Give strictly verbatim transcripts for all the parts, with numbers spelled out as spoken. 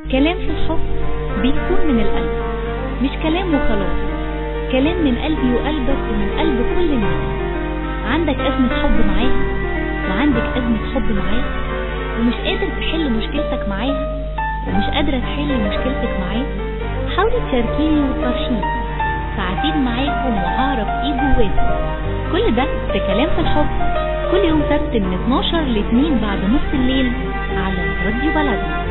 كلام في الحب بيكون من القلب، مش كلام وخلاص، كلام من قلبي وقلبك ومن قلب كل الناس. عندك أزمة حب معاها وعندك أزمة حب معاه، ومش قادر تحل مشكلتك معاها ومش قادرة تحل مشكلتك معاه، حاولي تشاركيني وتفرشيني، ساعتين معاكم وهعرف ايه جواكم. كل ده في كلام في الحب، كل يوم سبت من اتناشر ل اتنين بعد نص الليل على راديو بلدنا.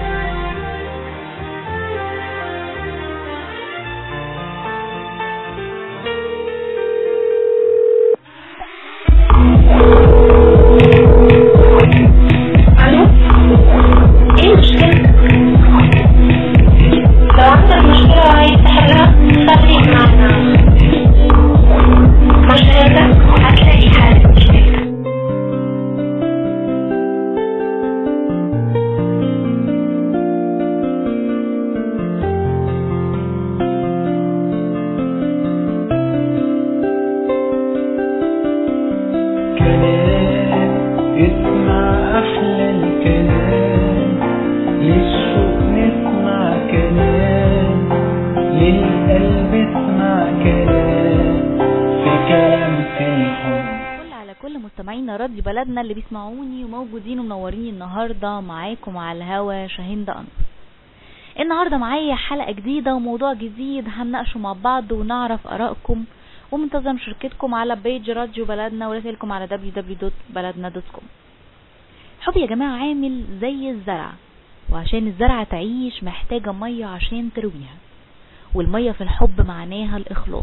راديو بلدنا اللي بيسمعوني وموجودين ومنورين النهاردة معاكم على الهوا شاهين أنور. النهاردة معايا حلقة جديدة وموضوع جديد هنناقشه مع بعض ونعرف آرائكم، ومنتظم مشاركتكم على بيج راديو بلدنا ورسائلكم على دبليو دبليو دبليو دوت بلدنا دوت كوم. الحب يا جماعة عامل زي الزرع، وعشان الزرعة تعيش محتاجة مية عشان ترويها، والمية في الحب معناها الإخلاص.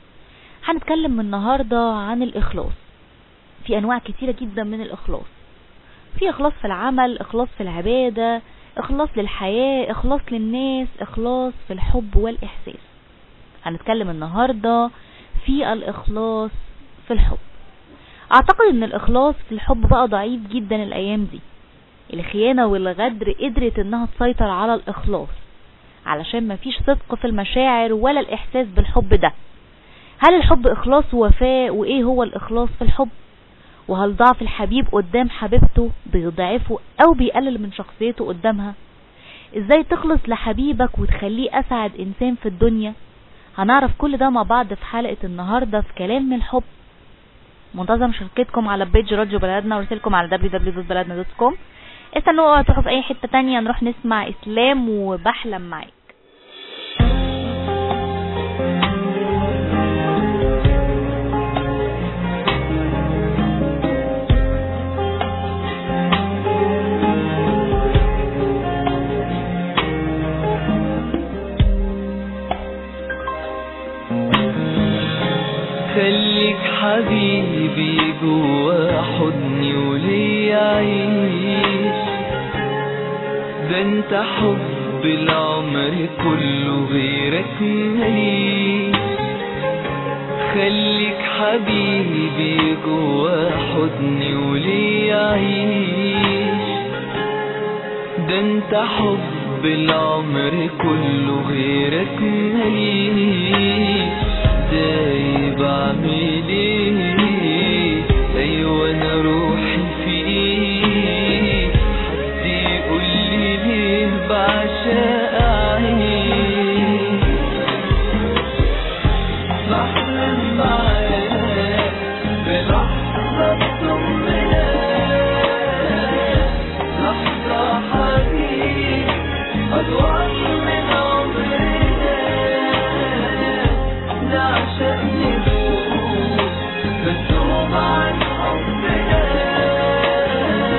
هنتكلم النهاردة عن الإخلاص. في أنواع كتيرة جدا من الإخلاص، في إخلاص في العمل، إخلاص في العبادة، إخلاص للحياة، إخلاص للناس، إخلاص في الحب والإحساس. هنتكلم النهاردة في الإخلاص في الحب. أعتقد أن الإخلاص في الحب بقى ضعيف جدا الأيام دي. الخيانة والغدر قدرت أنها تسيطر على الإخلاص، علشان ما فيش صدق في المشاعر ولا الإحساس بالحب ده. هل الحب إخلاص ووفاء؟ وإيه هو الإخلاص في الحب؟ وهل ضعف الحبيب قدام حبيبته بيضعفه او بيقلل من شخصيته قدامها؟ ازاي تخلص لحبيبك وتخليه اسعد انسان في الدنيا؟ هنعرف كل ده مع بعض في حلقة النهاردة في كلام من الحب. منتظم مشاركتكم على بيج راديو بلدنا ورسالكم على دبليو دبليو دبليو دوت بلدنا دوت كوم. استنوا تروحوا في اي حتة تانية، نروح نسمع اسلام وبحلم معاك. خليك حبيبي جوا حضني ولي عيش، ده انت حب العمر كله غيرك مليش. خليك حبيبي جوا حضني ولي عيش، ده انت حب العمر كله غيرك مليش. دايب اعمل ايه؟ ايوه انا روحي فيه، حد يقول لي ليه بعشق عينيك؟ بحلم معاك بلحظة طمناك، لحظة حبيبي أطول من عمرنا، عشان نفوت بتوب عن حبنا.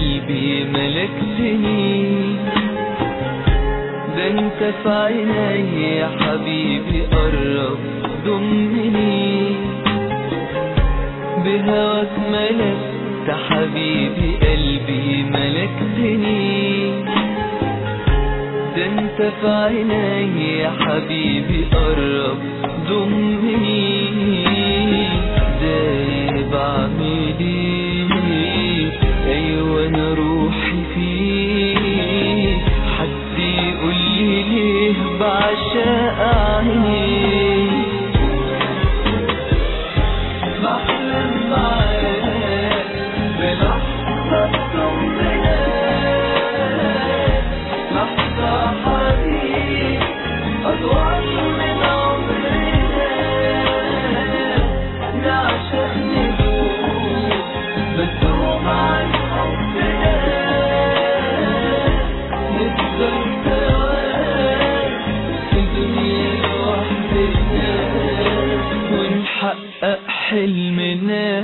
قلبي ملكتني، ده انت في عيني يا حبيبي قرب ضمني، بهواك ملكت حبيبي قلبي ملكتني، ده انت في عيني يا حبيبي قرب ضمني، دايب عملي ايوه انا روحي فيه، حد يقولي ليه بعشق عيني، بحلم معاك بلحظة طمناك، لحظة حبيب أطول من عمرنا، نعشق ندوب بتدوم عن حبنا، نفضل سوا في دنيا لوحدنا ونحقق حلمنا.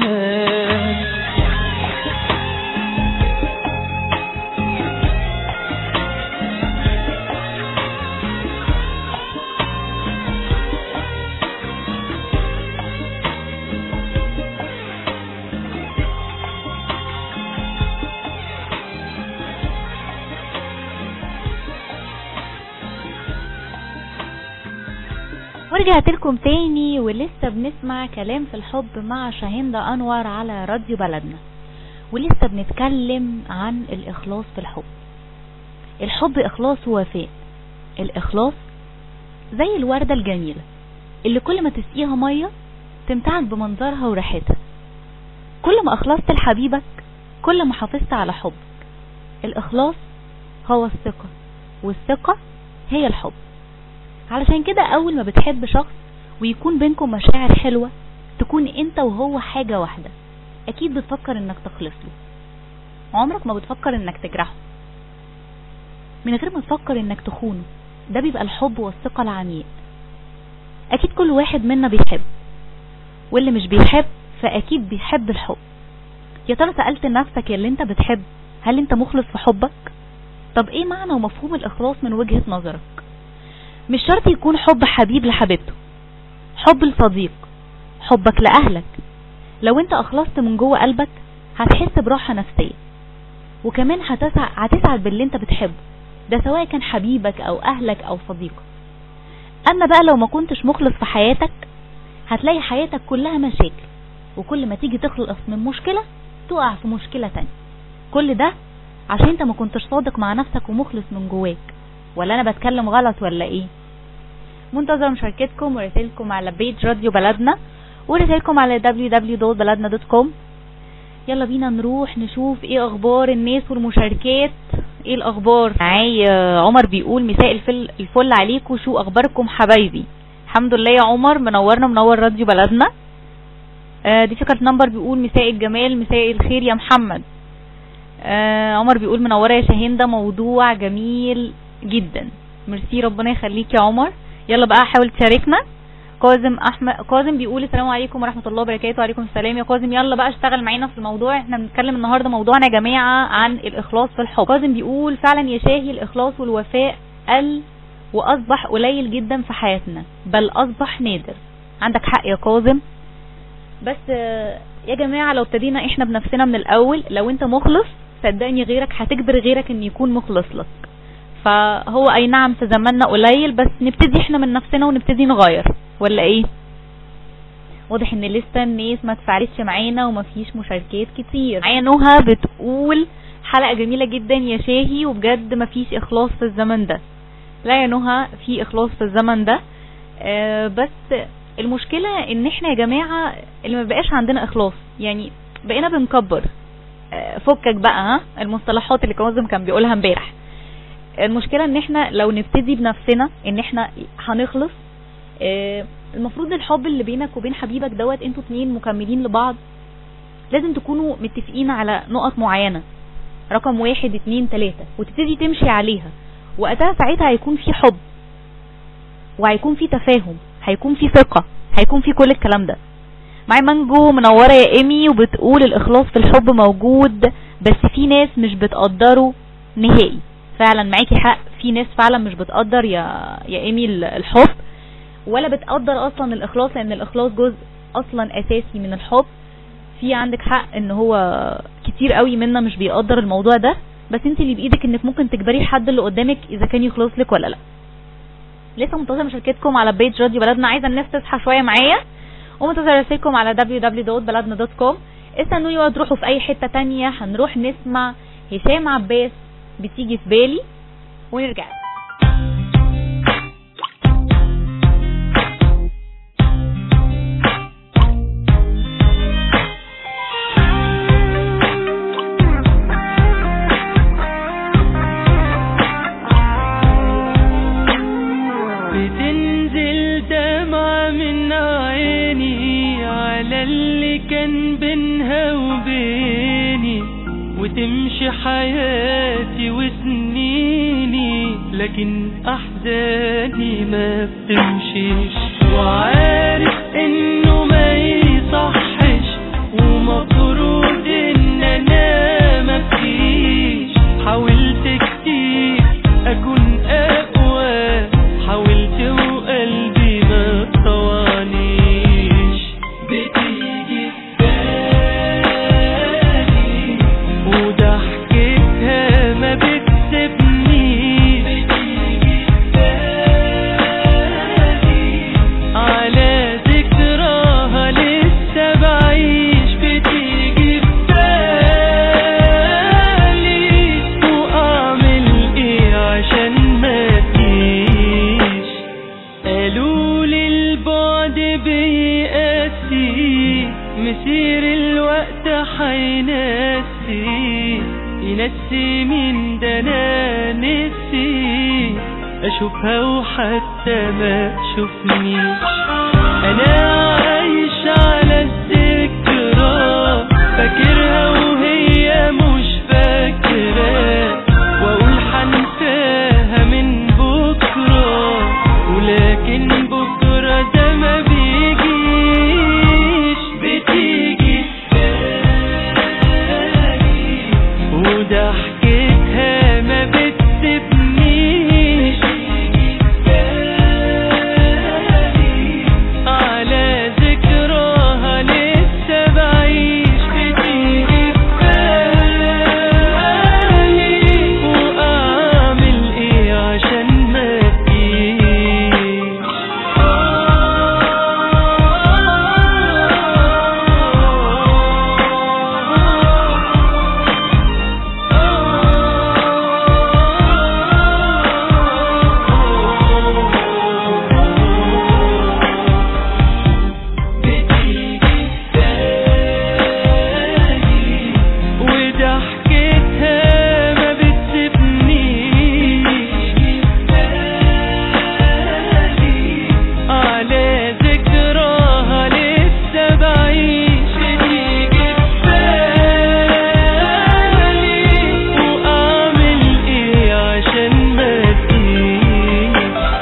ورجعت لكم تاني ولسه بنسمع كلام في الحب مع شاهندة أنور على راديو بلدنا، ولسه بنتكلم عن الإخلاص في الحب. الحب إخلاص ووفاء. الإخلاص زي الوردة الجميلة اللي كل ما تسقيها مية تمتعك بمنظرها وريحتها. كل ما أخلصت لحبيبك كل ما حافظت على حبك. الإخلاص هو الثقة، والثقة هي الحب. علشان كده اول ما بتحب شخص ويكون بينكم مشاعر حلوة، تكون انت وهو حاجة واحدة، اكيد بتفكر انك تخلص له. عمرك ما بتفكر انك تجرحه من غير ما تفكر انك تخونه. ده بيبقى الحب والثقة العميق. اكيد كل واحد منا بيحب، واللي مش بيحب فاكيد بيحب الحب. يا ترى سألت نفسك يا اللي انت بتحب، هل انت مخلص في حبك؟ طب ايه معنى ومفهوم الاخلاص من وجهة نظرك؟ مش شرط يكون حب حبيب لحبيبته، حب لصديق، حبك لأهلك. لو انت اخلصت من جوه قلبك هتحس براحة نفسية، وكمان هتسعد, هتسعد باللي انت بتحبه، ده سواء كان حبيبك او اهلك او صديقك. اما بقى لو ما كنتش مخلص في حياتك هتلاقي حياتك كلها مشاكل، وكل ما تيجي تخلص من مشكلة تقع في مشكلة تانية. كل ده عشان انت ما كنتش صادق مع نفسك ومخلص من جواك. ولا انا بتكلم غلط ولا ايه؟ منتظر مشاركتكم ورسائلكم على بيج راديو بلدنا، ورسائلكم على دبليو دبليو دبليو دوت بلدنا دوت كوم. يلا بينا نروح نشوف ايه اخبار الناس والمشاركات. ايه الاخبار؟ معايا عمر بيقول مساء الفل الفل عليكم، شو اخباركم حبايبي؟ الحمد لله يا عمر، منورنا منور راديو بلدنا. آه دي فكرة نمبر بيقول مساء الجمال، مساء الخير يا محمد. آه عمر بيقول منوره يا شاهندة، موضوع جميل جدا. ميرسي، ربنا يخليك يا عمر. يلا بقى حاول تشاركنا. كاظم احمد كاظم بيقول السلام عليكم ورحمه الله وبركاته. وعليكم السلام يا كاظم، يلا بقى اشتغل معانا في الموضوع. احنا بنتكلم النهارده موضوعنا يا جماعه عن الاخلاص في الحب. كاظم بيقول فعلا يا شاهي الاخلاص والوفاء قل واصبح قليل جدا في حياتنا، بل اصبح نادر. عندك حق يا كاظم، بس يا جماعه لو ابتدينا احنا بنفسنا من الاول، لو انت مخلص صدقني غيرك هتجبر غيرك ان يكون مخلص لك. فهو اي نعم في زماننا قليل، بس نبتدي احنا من نفسنا ونبتدي نغير، ولا ايه؟ واضح ان لسه الناس ما تفاعلتش معانا ومفيش مشاركات كتير. معايا نهى بتقول حلقة جميلة جدا يا شاهي، وبجد مفيش اخلاص في الزمن ده. لا يا نهى، في اخلاص في الزمن ده، آه بس المشكلة ان احنا يا جماعة اللي ما بقاش عندنا اخلاص، يعني بقينا بنكبر. آه فكك بقى ها المصطلحات اللي كاظم كان بيقولها امبارح. المشكلة ان احنا لو نبتدي بنفسنا ان احنا هنخلص. اه المفروض الحب اللي بينك وبين حبيبك دوت انتوا اتنين مكملين لبعض، لازم تكونوا متفقين على نقط معينة، رقم واحد اتنين تلاتة، وتبتدي تمشي عليها. وقتها ساعتها هيكون في حب، وهيكون في تفاهم، هيكون في ثقة، هيكون في كل الكلام ده. معي مانجو منورة يا ايمي، وبتقول الاخلاص في الحب موجود بس في ناس مش بتقدره نهائي. فعلا معاكي حق، في ناس فعلا مش بتقدر يا يا ايمي الحب، ولا بتقدر اصلا الاخلاص، لان الاخلاص جزء اصلا اساسي من الحب. في عندك حق ان هو كتير قوي منا مش بيقدر الموضوع ده، بس انت اللي بايدك انك ممكن تجبري الحد اللي قدامك اذا كان يخلص لك ولا لا. لسه منتظره مشاركتكم على بيج راديو بلدنا، عايزه الناس تصحى شويه معايا، ومنتظره رسائلكم على دبليو دبليو دبليو دوت بلدنا دوت كوم. استنوني ولا تروحوا في اي حته تانية، هنروح نسمع هشام عباس بتيجي في بالي ونرجع. بتنزل دمعة من عيني على اللي كان بينها وبيني، وتمشي حياتي وسنيني، لكن احزاني ما بتمشيش. وعارف انه ما يصحش ومفروض ان انا مفيش. حاولت كتير اكون اقوى، حاولت وقلبي ما طوانيش. بتيجي بالي وضحكتها ما بتسيبنيش. بتيجي بالي على ذكراها لسه بعيش. بتيجي بالي واعمل ايه عشان ما تجيش. قالوا لي البعد بيقاسي، مسير الوقت حيناسي، ينسي مين ده انا نسي اشوفها وحتى ما شوفنيش. انا عايش على الذكرى، فاكرها وهي مش فاكرة، واقول حنساها من بكرة، ولكن بكرة ده ما بيجيش. بتيجي بالي وضحكتها ما بتسيبنيش. على ذكراها لسه بعيش. بتيجي بالي واعمل ايه عشان ما تجيش. وضحكتها ما بتسيبنيش. على ذكراها لسه بعيش. بتيجي بالي واعمل ايه عشان ما تجيش.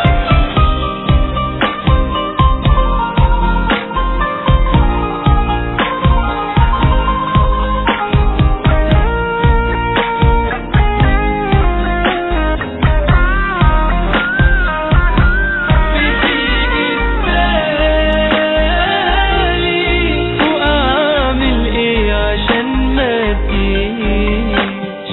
بتيجي بالي واعمل ايه عشان ما تجيش.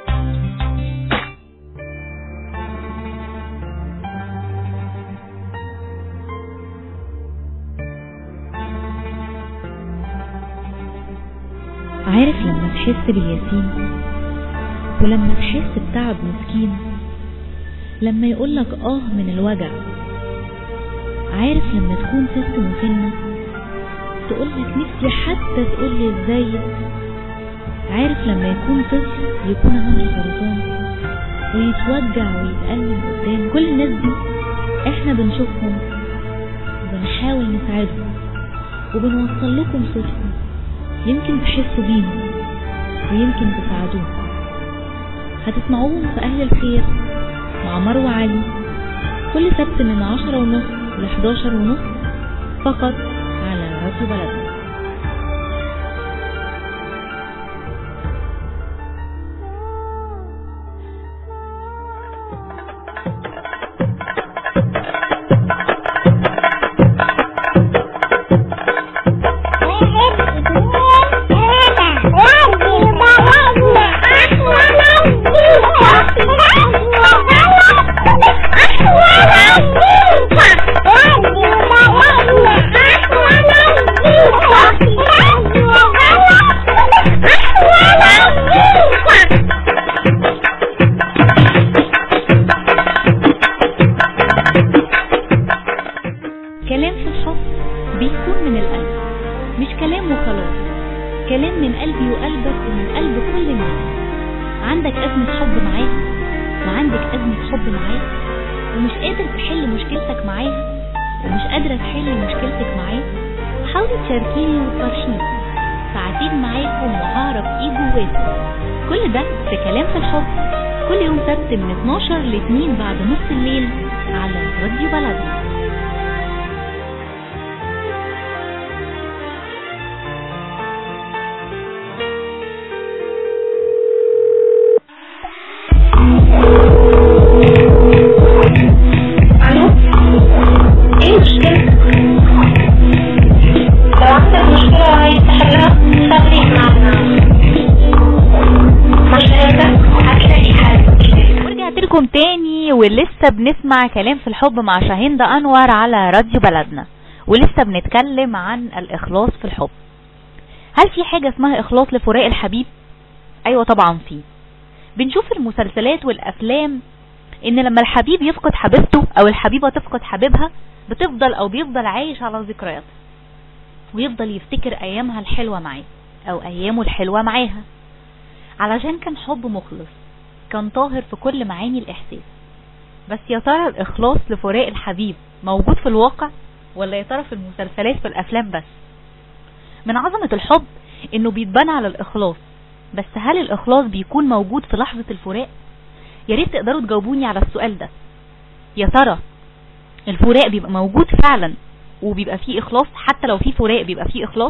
عارف لما تحس باليتيم، ولما تحس بتعب مسكين، لما يقولك اه من الوجع. عارف لما تكون ست مسنة تقولك نفسي حتى تقولي ازيك. عارف لما يكون طفل يكون عنده سرطان ويتوجع ويتألم قدام كل الناس دي، احنا بنشوفهم وبنحاول نساعدهم وبنوصل لكم صوتهم، يمكن تحسوا بيهم ويمكن تساعدوهم. هتسمعوهم في أهل الخير مع مروة علي كل سبت من عشرة ونص ل حداشر ونص فقط على راديو بلدنا. عندك أزمة حب معاها وعندك أزمة حب معاه ومش قادر تحل مشكلتك معاها ومش قادرة تحل مشكلتك معاه، حاولي تشاركيني وتفرشيني، ساعتين معاكم وهعرف ايه جواكم. كل ده في كلام في الحب، كل يوم سبت من اتناشر ل اتنين بعد نص الليل على راديو بلدنا. تاني ولسه بنسمع كلام في الحب مع شاهين أنور على راديو بلدنا، ولسه بنتكلم عن الإخلاص في الحب. هل في حاجة اسمها إخلاص لفراق الحبيب؟ أيوة طبعا في. بنشوف المسلسلات والأفلام إن لما الحبيب يفقد حبيبته أو الحبيبة تفقد حبيبها بتفضل أو بيفضل عايش على ذكرياتها ويفضل يفتكر أيامها الحلوة معاه أو أيامه الحلوة معاها، علشان كان حب مخلص، كان طاهر في كل معاني الإحساس. بس يا ترى الإخلاص لفراق الحبيب موجود في الواقع ولا يا ترى في المسلسلات في الأفلام بس؟ من عظمة الحب إنه بيتبنى على الإخلاص، بس هل الإخلاص بيكون موجود في لحظة الفراق؟ يا ريت تقدروا تجاوبوني على السؤال ده. يا ترى الفراق بيبقى موجود فعلا وبيبقى فيه إخلاص؟ حتى لو فيه فراق بيبقى فيه إخلاص؟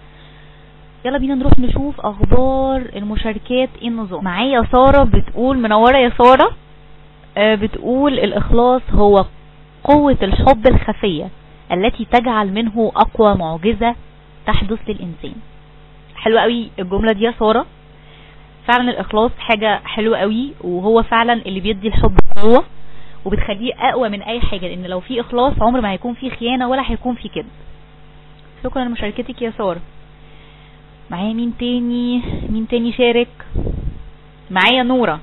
يلا بينا نروح نشوف اخبار المشاركات. ايه النظام؟ معايا سارة بتقول منورة يا سارة. آه بتقول الاخلاص هو قوة الحب الخفية التي تجعل منه اقوى معجزة تحدث للانسان. حلوة قوي الجملة دي يا سارة، فعلا الاخلاص حاجة حلوة قوي، وهو فعلا اللي بيدي الحب قوة وبتخليه اقوى من اي حاجة، لان لو في اخلاص عمر ما هيكون في خيانة ولا هيكون في كده. شكرا لمشاركتك يا سارة. معايا مين تاني؟ مين تاني شارك؟ معايا نورة.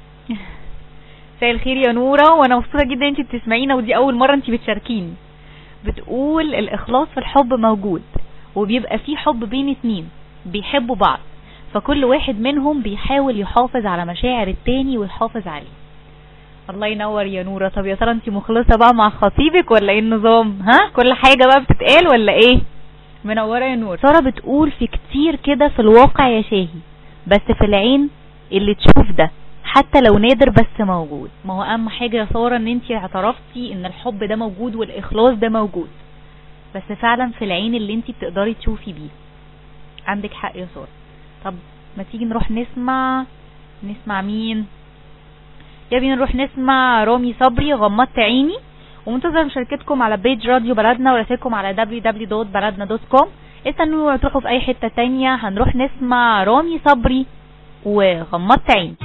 مساء الخير يا نورة، وانا مبسوطة جدا انتي بتسمعينا ودي اول مرة انتي بتشاركيني. بتقول الاخلاص في الحب موجود، وبيبقى فيه حب بين اتنين بيحبوا بعض، فكل واحد منهم بيحاول يحافظ على مشاعر التاني ويحافظ عليه. الله ينور يا نورة. طب يا ترى انتي مخلصة بقى مع خطيبك ولا ايه النظام؟ ها كل حاجة بقى بتتقال ولا ايه؟ منورة يا نور. سارة بتقول في كتير كده في الواقع يا شاهي، بس في العين اللي تشوف ده حتى لو نادر بس موجود. ما هو اهم حاجة يا سارة ان انتي اعترفتي ان الحب ده موجود والاخلاص ده موجود، بس فعلا في العين اللي انتي بتقدري تشوفي بيه. عندك حق يا سارة. طب ما تيجي نروح نسمع نسمع مين؟ يا بينا نروح نسمع رامي صبري غمضت عيني، ومنتظر مشاركتكم على بيج راديو بلدنا ورسائلكم على دبليو دبليو دبليو دوت بلدنا دوت كوم. استنوا وتروحوا في اي حتة تانية، هنروح نسمع رامي صبري وغمضت عيني.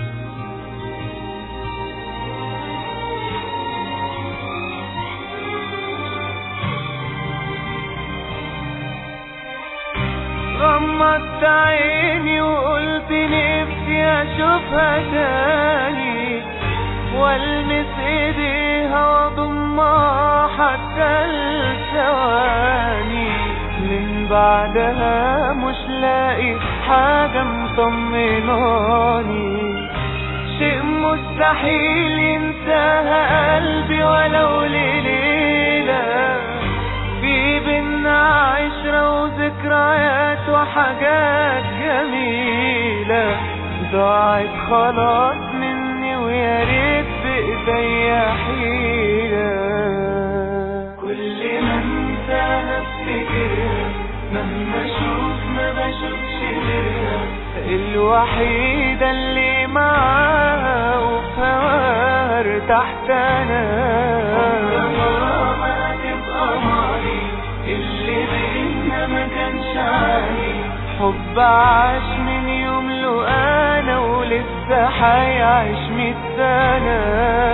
غمضت عيني وقلت نفسي اشوفها تاني، والمس ايديها واضمها حتى الثواني، من بعدها مش لاقي حاجة مطمناني، شيء مستحيل ينساها قلبي ولو لليلة، في بينا عشرة وذكريات وحاجات جميلة، ضاعت خلاص مني ويا ريت بإيديا حيلة، كل ما انساها افتكرها، مهما اشوف ما بشوفش غيرها، الوحيدة اللي معاها وفي هواها ارتحت انا، عمرها ما هتبقى ماضي، اللي بينا ما كانش عادي، حب عاش من يوم له انا ولسه حيعيش مية سنة،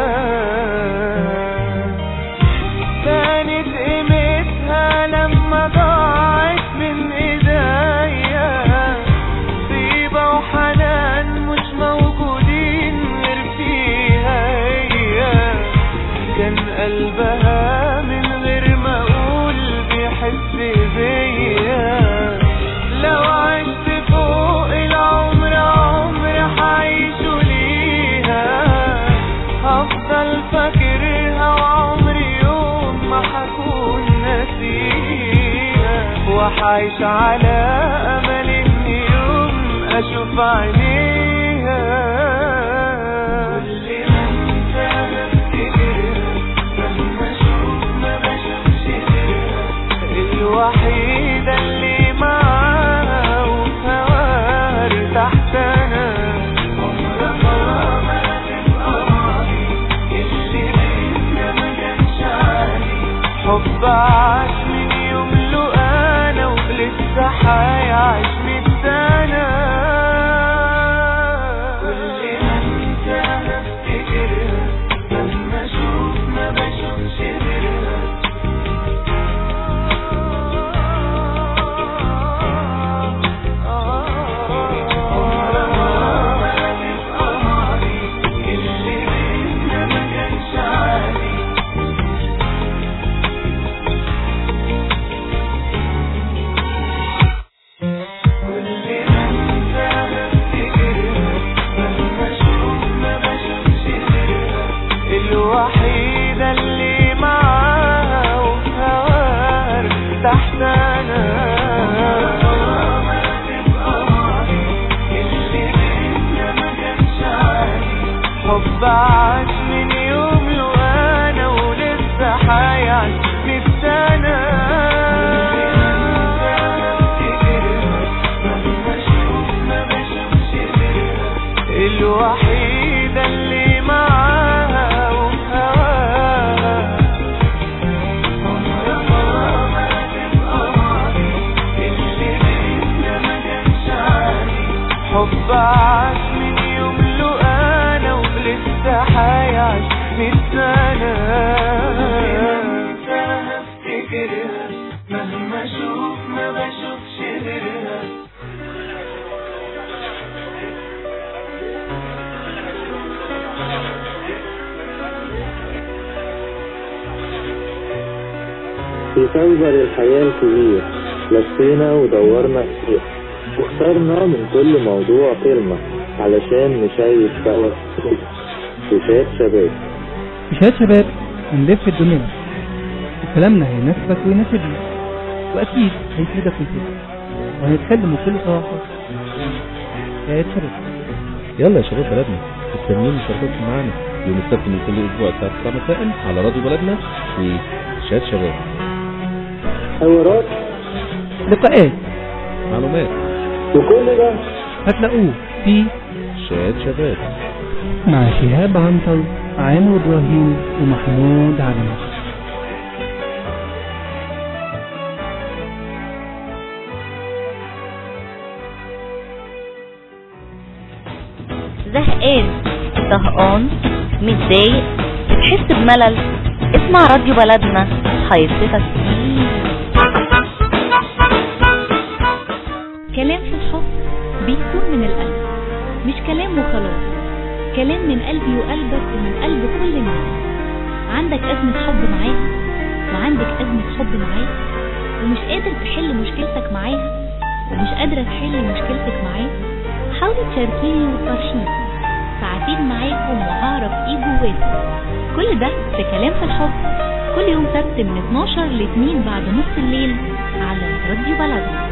كانت قيمتها لما ضاعت من ايديا، طيبة وحنان مش موجودين غير فيها هي، كان قلبها من غير ما اقول بيحس بيا، لو عشت فوق العمر عمر حعيشه عايش على امل ان يوم اشوف عينيها. كل ما انسى بفتكرها مهما اشوف ما بشوفش غيرها، الوحيدة اللي معاها وفي هواها ارتحت انا. عمرها ما هتبقى ماضي، اللي بينا ما كانش عادي، حب عاش من يوم له انا ولسه حيعيش مية سنة. كل ما انسى بفتكرها مهما اشوف ما بشوفش غيرها. الوحيدة اللي معاها وفي هواها ارتحت انا. ما تبقى ماضي، اللي بينا ما كانش عادي، حب عاش من يوم له انا ولسه حيعيش مية سنة. الوحيدة اللي معاها وفي هواها عمرها ما هتبقى ماضي، اللي بينا ما كانش عادي، حب عاش من يوم له انا ولسه حيعيش مية سنة. هفتكرها مهما اشوف ما بشوفش غيرها. في فنجر الحياة الكبير لفينا ودورنا كتير، واخترنا من كل موضوع كلمة علشان نشيد سوا شاشات شباب. شاشات شباب هنلف الدنيا، وكلامنا هيناسبك ويناسبني، وأكيد هيفيدك ويفيدك، وهنتكلم بكل صراحة. شاشات شباب. يلا يا شباب بلدنا، مستنيين مشاركتكم معانا يوم السبت من كل أسبوع الساعة تسعة مساء على راديو بلدنا في شاشات شباب. حوارات، لقاءات، معلومات، وكل ده هتلاقوه في شاشات شباب مع شهاب عنتر، عامر إبراهيم، ومحمود علي. زهقان، طهقان، متضايق، بتحس بملل، اسمع راديو بلدنا هيبسطك كتير. كلام في الحب بيكون من القلب، مش كلام وخلاص، كلام من قلبي وقلبك ومن قلب كل الناس. عندك أزمة حب معاها وعندك أزمة حب معاها، ومش قادر تحل مشكلتك معاها ومش قادرة تحل مشكلتك معاه، حاولي تشاركيني وتفرشيني، ساعتين معاكم وهعرف ايه جواكم. كل ده في كلام في الحب، كل يوم سبت من اتناشر ل اتنين بعد نص الليل على راديو بلدنا.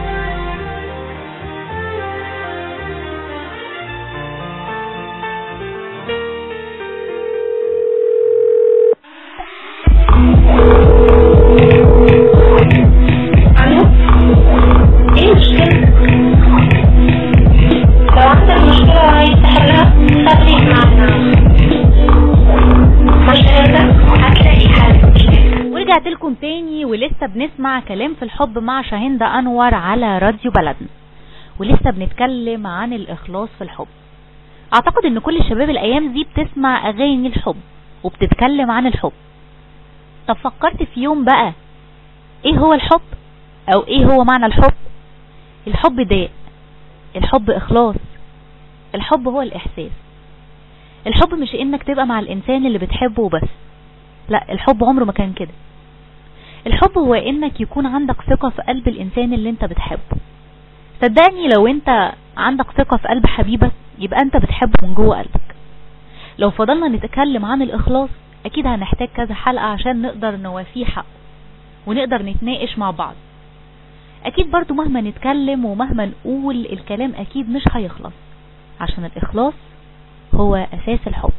ورجعت لكم تاني ولسه بنسمع كلام في الحب مع شاهندة أنور على راديو بلدنا، ولسه بنتكلم عن الإخلاص في الحب. أعتقد إن كل الشباب الأيام دي بتسمع أغاني الحب وبتتكلم عن الحب. طب فكرت في يوم بقى إيه هو الحب أو إيه هو معنى الحب؟ الحب داء، الحب إخلاص، الحب هو الإحساس. الحب مش إنك تبقى مع الإنسان اللي بتحبه وبس، لا، الحب عمره ما كان كده. الحب هو إنك يكون عندك ثقة في قلب الإنسان اللي انت بتحبه. صدقني لو انت عندك ثقة في قلب حبيبك يبقى انت بتحبه من جوه قلبك. لو فضلنا نتكلم عن الإخلاص أكيد هنحتاج كذا حلقة عشان نقدر نوافيه حقه ونقدر نتناقش مع بعض. اكيد برضو مهما نتكلم ومهما نقول الكلام اكيد مش هيخلص، عشان الاخلاص هو اساس الحب.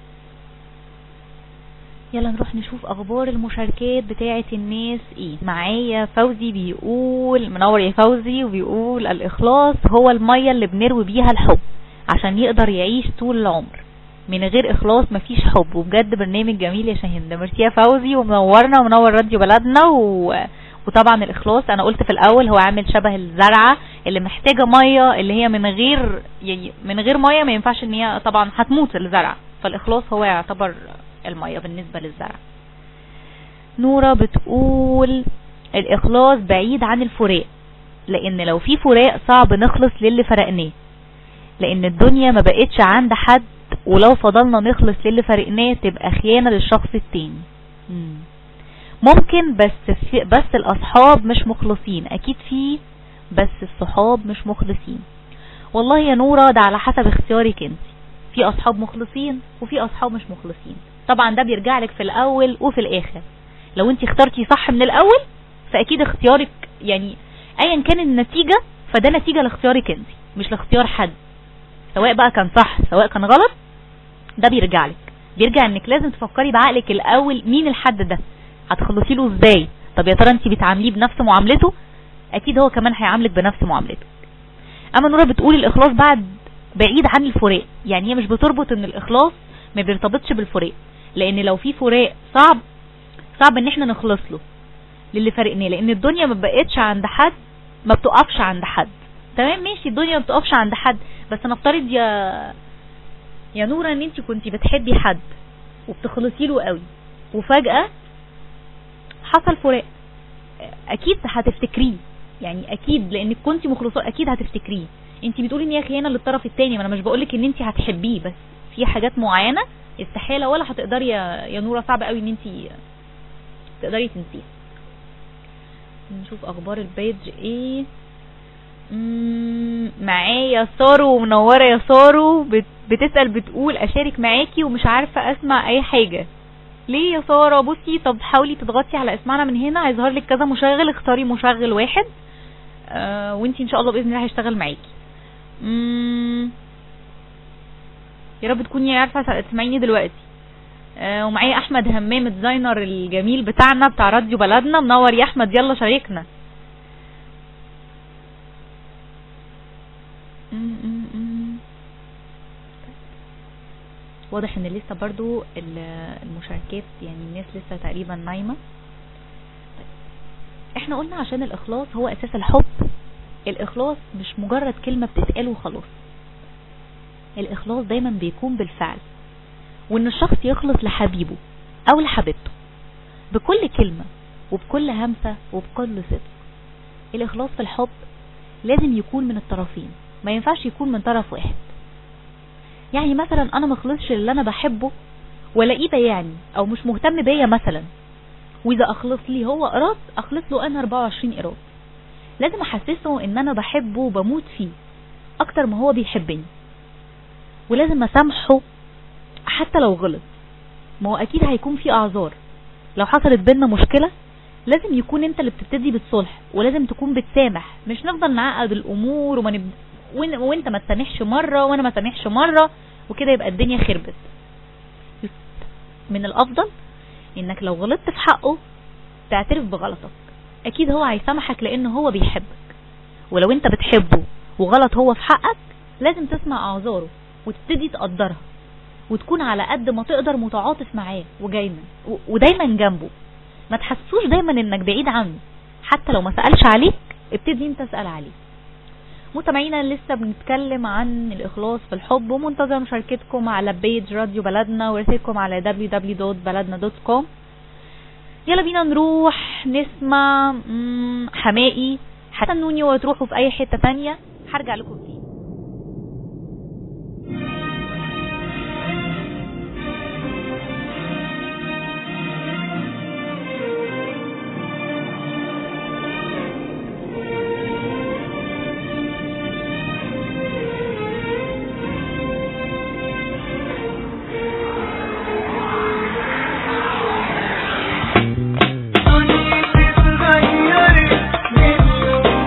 يلا نروح نشوف اخبار المشاركات بتاعة الناس ايه. معايا فوزي بيقول منور يا فوزي، وبيقول الاخلاص هو المية اللي بنروي بيها الحب عشان يقدر يعيش طول العمر، من غير اخلاص مفيش حب. وبجد برنامج جميل يا شاهين. ميرسي يا فوزي، ومنورنا ومنور راديو بلدنا. و... وطبعا الاخلاص انا قلت في الاول هو عامل شبه الزرعة اللي محتاجة مية، اللي هي من غير يعني من غير مية ما ينفعش ان هي طبعا هتموت الزرعة، فالاخلاص هو يعتبر المية بالنسبة للزرع. نورة بتقول الاخلاص بعيد عن الفراق، لان لو في فراق صعب نخلص للي فرقناه، لان الدنيا ما بقتش عند حد، ولو فضلنا نخلص للي فرقناه تبقى خيانة للشخص التاني. مم. ممكن بس في بس الاصحاب مش مخلصين، اكيد في بس الصحاب مش مخلصين. والله يا نورة ده على حسب اختيارك انت، في اصحاب مخلصين وفي اصحاب مش مخلصين، طبعا ده بيرجع لك في الاول وفي الاخر. لو انت اخترتي صح من الاول فاكيد اختيارك يعني ايا كان النتيجة فده نتيجة لاختيارك انت مش لاختيار حد، سواء بقى كان صح سواء كان غلط، ده بيرجع لك. بيرجع انك لازم تفكري بعقلك الاول مين الحد ده، هتخلصي له ازاي. طب يا ترى انت بتعامليه بنفس معاملته؟ اكيد هو كمان هيعاملك بنفس معاملته. اما نورة بتقول الاخلاص بعد بعيد عن الفراق، يعني هي مش بتربط ان الاخلاص ما بيرتبطش بالفراق، لان لو في فراق صعب صعب ان احنا نخلص له للي فرقناه، لان الدنيا ما بقتش عند حد، ما بتقفش عند حد. تمام ماشي، الدنيا ما بتقفش عند حد، بس نفترض يا يا نورة ان انت كنتي بتحبي حد وبتخلصي له قوي، وفجأة حصل فراق، اكيد هتفتكريه، يعني اكيد لانك كنتي مخلصه اكيد هتفتكريه. انت بتقولي ان هي خيانه للطرف الثاني، ما انا مش بقولك ان انت هتحبيه، بس في حاجات معينه استحاله ولا هتقدري يا يا نورة، صعب قوي ان انت تقدري تنسيها. نشوف اخبار البيج ايه. معايا سارو ومنوره يا سارو، بتسأل بتقول اشارك معاكي ومش عارفه اسمع اي حاجه. ليه يا ساره؟ بصي طب حاولي تضغطي على اسمعنا من هنا، هيظهر لك كذا مشغل، اختاري مشغل واحد آه وانتي ان شاء الله باذن الله هيشتغل معاكي. امم يا رب تكوني عارفه تسمعيني دلوقتي. آه ومعايا احمد همام الديزاينر الجميل بتاعنا بتاع راديو بلدنا. منور يا احمد، يلا شاركنا. واضح ان لسه برضو المشاركات يعني الناس لسه تقريبا نايمة. احنا قلنا عشان الاخلاص هو اساس الحب. الاخلاص مش مجرد كلمة بتتقال وخلاص، الاخلاص دايما بيكون بالفعل، وان الشخص يخلص لحبيبه او لحبيبته بكل كلمة وبكل همسة وبكل صدق. الاخلاص في الحب لازم يكون من الطرفين، ما ينفعش يكون من طرف واحد. يعني مثلا انا مخلصش اللي انا بحبه ولاقيه بيعني او مش مهتم بيا مثلا، واذا اخلص لي هو قراط اخلص له انا اربعة وعشرين قراط. لازم احسسه ان انا بحبه وبموت فيه اكتر ما هو بيحبني، ولازم اسامحه حتى لو غلط. ما هو اكيد هيكون في اعذار، لو حصلت بينا مشكلة لازم يكون انت اللي بتبتدي بالصلح، ولازم تكون بتسامح، مش نفضل نعقد الامور وما نب... وانت ما تسامحش مرة وانا ما تسامحش مرة وكده يبقى الدنيا خربت. من الافضل انك لو غلطت في حقه تعترف بغلطك، اكيد هو هيسامحك لان هو بيحبك. ولو انت بتحبه وغلط هو في حقك لازم تسمع اعذاره وتبتدي تقدرها، وتكون على قد ما تقدر متعاطف معاه وجاينا ودايما جنبه. ما تحسوش دايما انك بعيد عنه، حتى لو ما سألش عليك ابتدي انت اسأل عليه. متابعينا لسه بنتكلم عن الإخلاص في الحب، ومنتظر مشاركتكم على بيج راديو بلدنا ورسالتكم على دبليو دبليو دبليو دوت بلدنا دوت كوم. يلا بينا نروح نسمع حمائي. هتستنوني وتروحوا في أي حتة تانية هرجع لكم فيه. دنيتي اتغيرت من يوم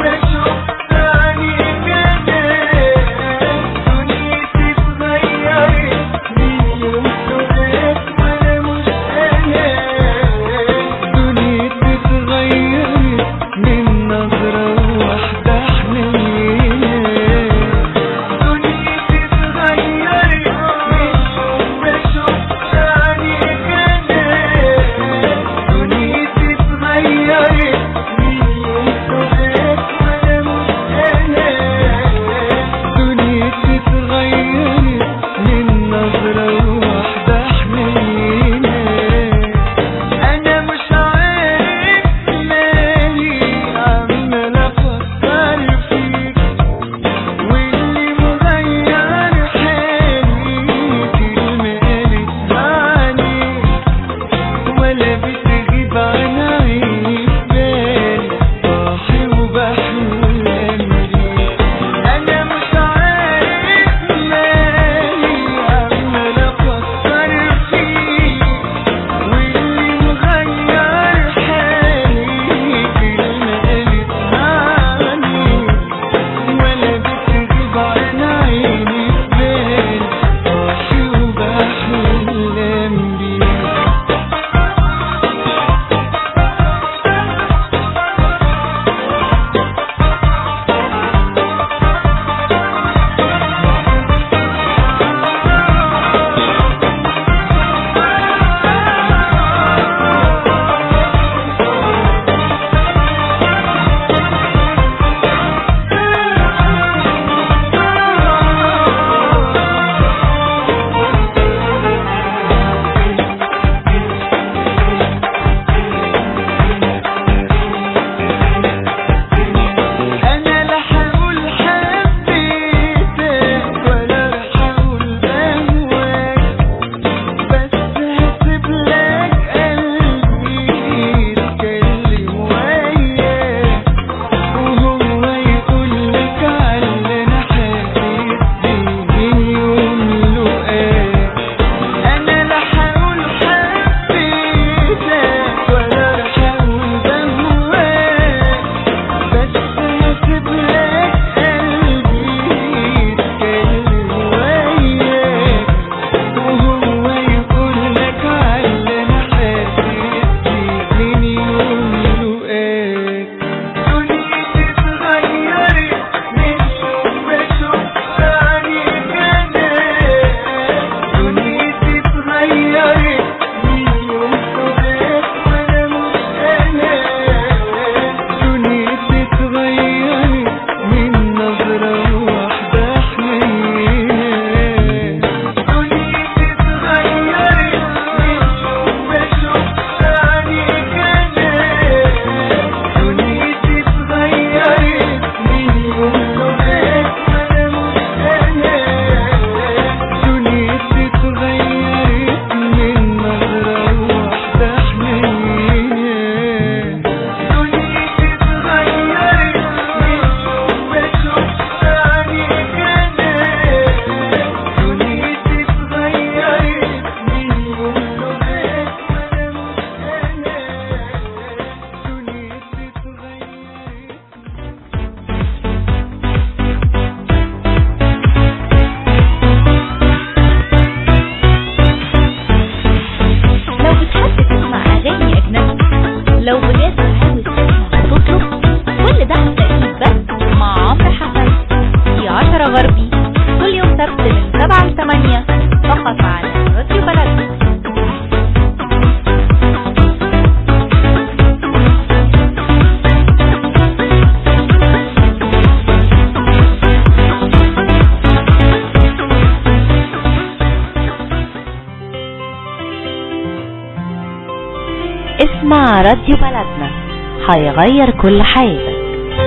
اسمع راديو بلدنا، هيغير كل حياتك.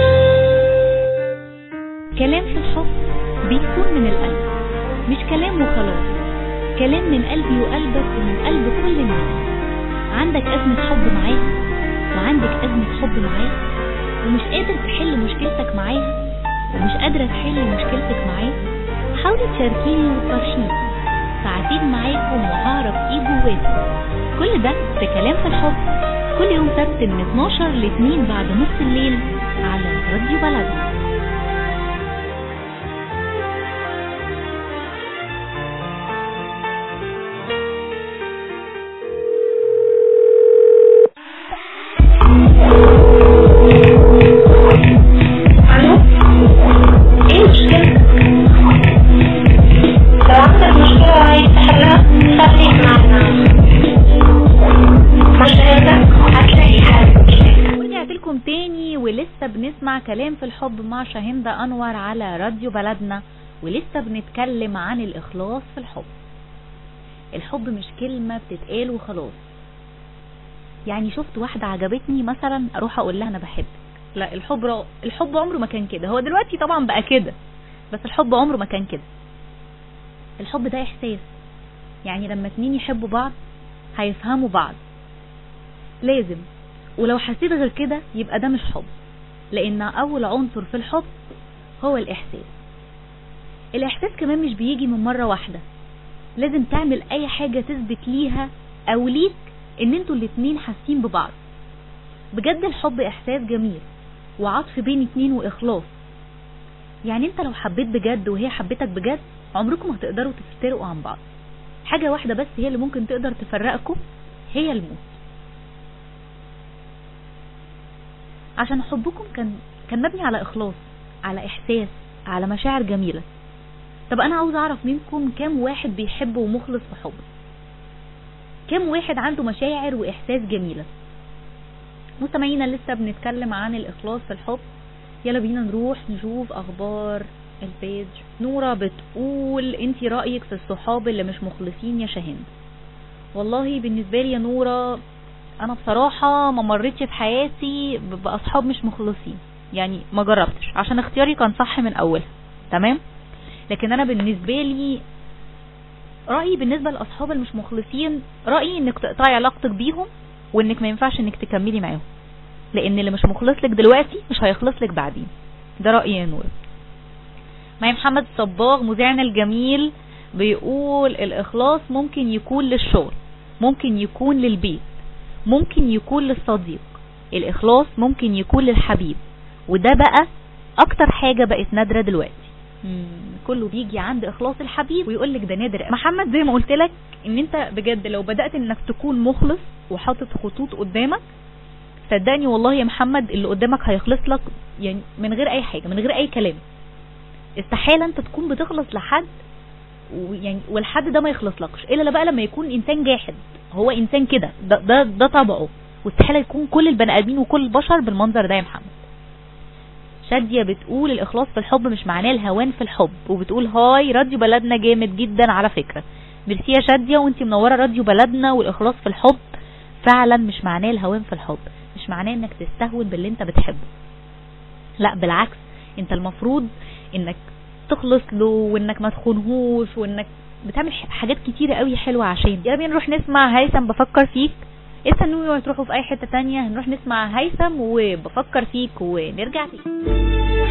كلام في الحب بيكون من القلب، مش كلام وخلاص، كلام من قلبي وقلبك ومن قلب كل الناس. عندك أزمة حب معاها وعندك أزمة حب معاه ومش قادر تحل مشكلتك معاها ومش قادرة تحل مشكلتك معاه، حاولي تشاركيني وتفرشيني، ساعتين معاكم وهعرف ايه جواكم. كل ده في كلام في الحب، كل يوم سبت من اتناشر ل اتنين بعد نص الليل على راديو بلدنا. بنسمع كلام في الحب مع شاهندة أنور على راديو بلدنا، ولسه بنتكلم عن الإخلاص في الحب. الحب مش كلمة بتتقال وخلاص. يعني شفت واحدة عجبتني مثلا اروح اقول لها انا بحبك، لا، الحب الحب عمره ما كان كده. هو دلوقتي طبعا بقى كده، بس الحب عمره ما كان كده. الحب ده احساس، يعني لما اتنين يحبوا بعض هيفهموا بعض لازم، ولو حسيت غير كده يبقى ده مش حب، لان اول عنصر في الحب هو الاحساس. الاحساس كمان مش بيجي من مرة واحدة، لازم تعمل اي حاجة تثبت ليها او ليك ان انتوا الاتنين حاسين ببعض. بجد الحب احساس جميل وعطف بين اتنين واخلاص. يعني انت لو حبيت بجد وهي حبيتك بجد عمركم هتقدروا تفترقوا عن بعض. حاجة واحدة بس هي اللي ممكن تقدر تفرقكم، هي الموت. عشان حبكم كان كان مبني على اخلاص، على احساس، على مشاعر جميلة. طب انا عاوز اعرف منكم كم واحد بيحب ومخلص في حبه؟ كم واحد عنده مشاعر واحساس جميلة؟ مستمعينا لسه بنتكلم عن الاخلاص في الحب. يلا بينا نروح نشوف اخبار البيج. نورة بتقول انتي رأيك في الصحاب اللي مش مخلصين يا شاهين؟ والله بالنسبة لي يا نورة انا بصراحة ما مريتش في حياتي باصحاب مش مخلصين، يعني ما جربتش عشان اختياري كان صح من اولها، تمام. لكن انا بالنسبة لي رأيي بالنسبة للاصحاب اللي مش مخلصين، رأيي انك تقطعي علاقتك بيهم وانك ما ينفعش انك تكملي معاهم، لان اللي مش مخلص لك دلوقتي مش هيخلص لك بعدين. ده رأيي يا نور. معي محمد صباغ مذيعنا الجميل بيقول الاخلاص ممكن يكون للشغل، ممكن يكون للبيت، ممكن يكون للصديق. الاخلاص ممكن يكون للحبيب، وده بقى اكتر حاجة بقت نادرة دلوقتي. مم. كله بيجي عند اخلاص الحبيب ويقول لك ده نادر. محمد زي ما قلت لك ان انت بجد لو بدأت انك تكون مخلص وحاطط خطوط قدامك، صدقني والله يا محمد اللي قدامك هيخلص لك، يعني من غير اي حاجة، من غير اي كلام. استحالة انت تكون بتخلص لحد ويعني والحد ده ما يخلصلكش الا بقى لما يكون انسان جاحد. هو انسان كده، ده ده, ده طبعه، واستحالة يكون كل البني ادمين وكل البشر بالمنظر ده يا محمد. شادية بتقول الاخلاص في الحب مش معناه الهوان في الحب، وبتقول هاي راديو بلدنا جامد جدا على فكرة. ميرسي يا شادية، وانتي منورة راديو بلدنا. والاخلاص في الحب فعلا مش معناه الهوان في الحب، مش معناه انك تستهون باللي انت بتحبه، لا بالعكس، انت المفروض انك تخلص له وانك ما تخونهوش وانك بتعمل حاجات كتيرة قوي حلوة عشان. يلا بينا نروح نسمع هيثم بفكر فيك. استنوا وتروحوا في اي حتة تانية، هنروح نسمع هيثم وبفكر فيك ونرجع تاني.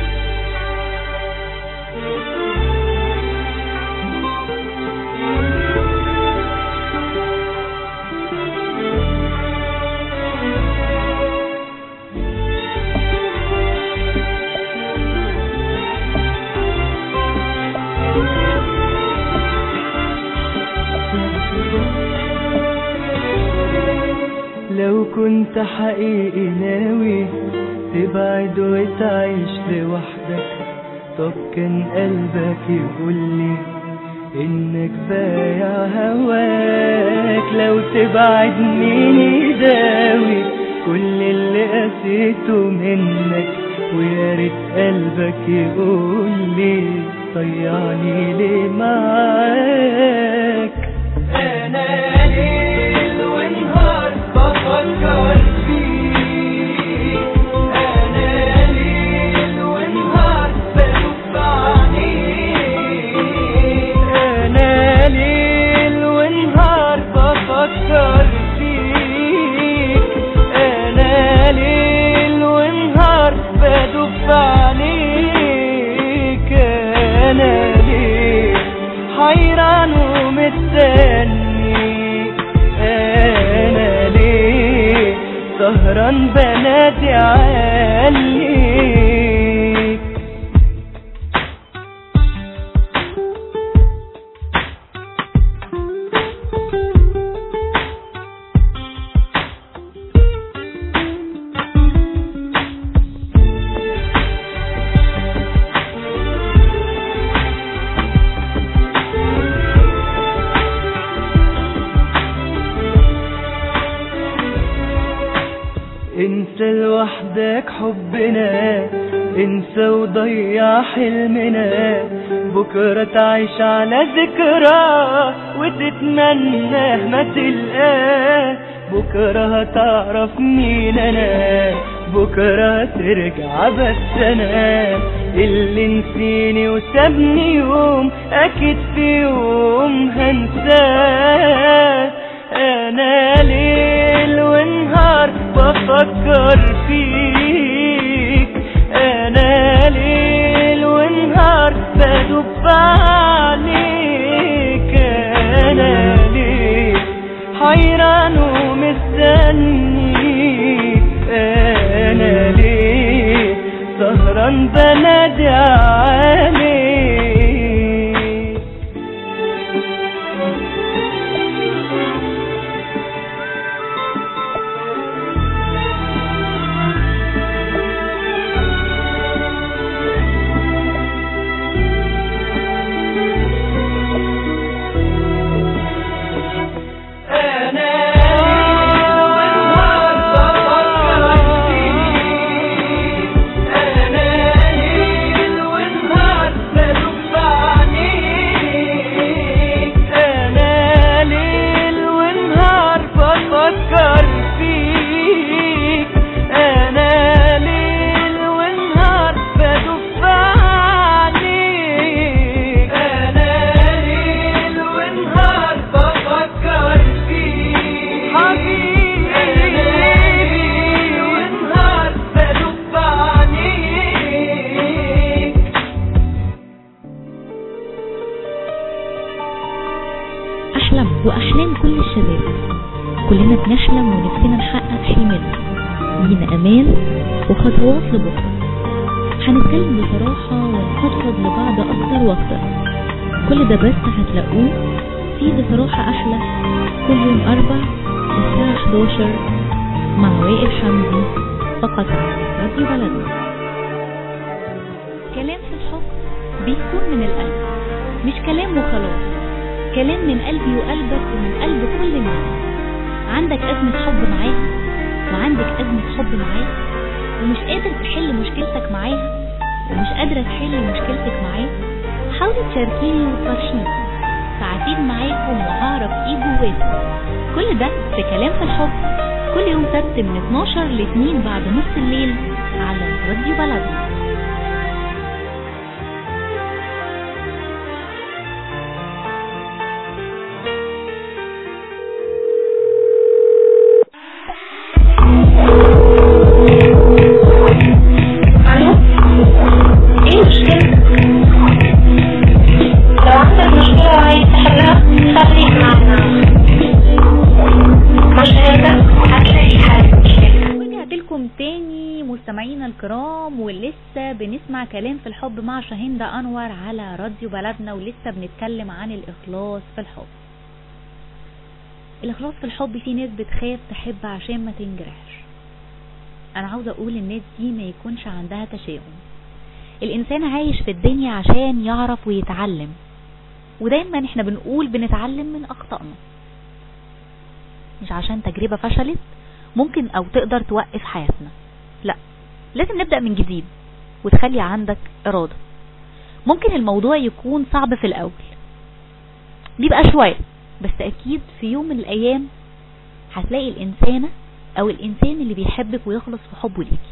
لو كنت حقيقي ناوي تبعد وتعيش لوحدك، طب كان قلبك يقولي انك بايع هواك. لو تبعد مين يداوي كل اللي قسيته منك، ويا ريت قلبك يقولي ضيعني ليه معاك. انا ليل ونهار بفكر سهران بنادي عليك. انسى لوحدك حبنا، انسى وضيع حلمنا، بكرة تعيش على ذكرى وتتمنى ما تلقاه، بكرة هتعرف مين انا، بكرة ترجع بس انا اللي نسيني وسابني يوم اكيد في يوم هنساه. انا ليل ونهار بفكر فيك، انا ليل ونهار بدوب عليك، انا ليه حيران ومستنيك، انا ليه سهران بنادي عليك. وأحلام كل الشباب، كلنا بنحلم ونفسنا نحقق حلمنا، لينا أمال وخطوات لبكرة. هنتكلم بصراحة ونفضفض لبعض أكتر وأكتر، كل ده بس هتلاقوه في بصراحة أحلى كل يوم أربع الساعة حداشر مع وائل حمدي فقط على راديو بلدنا. كلام في الحب بيكون من القلب، مش كلام وخلاص، كلام من قلبي وقلبك ومن قلب كل الناس. عندك أزمة حب معاها وعندك أزمة حب معاه ومش قادر تحل مشكلتك معاها ومش قادرة تحل مشكلتك معاه، حاولي تشاركيني وتفرشيني، ساعتين معاكم وهعرف ايه جواكم. كل ده في كلام في الحب كل يوم سبت من اتناشر ل اتنين بعد نص الليل على راديو بلدنا. الكرام ولسه بنسمع كلام في الحب مع شاهندة أنور على راديو بلدنا، ولسه بنتكلم عن الإخلاص في الحب. الإخلاص في الحب في ناس بتخاف تحب عشان ما تنجرحش. أنا عاوزة أقول الناس دي ما يكونش عندها تشاؤم. الإنسان عايش في الدنيا عشان يعرف ويتعلم، ودايما احنا بنقول بنتعلم من أخطائنا، مش عشان تجربة فشلت ممكن أو تقدر توقف حياتنا. لا، لازم نبدأ من جديد وتخلي عندك إرادة. ممكن الموضوع يكون صعب في الأول، بيبقى شوية، بس أكيد في يوم من الأيام هتلاقي الإنسانة أو الإنسان اللي بيحبك ويخلص في حبه ليكي.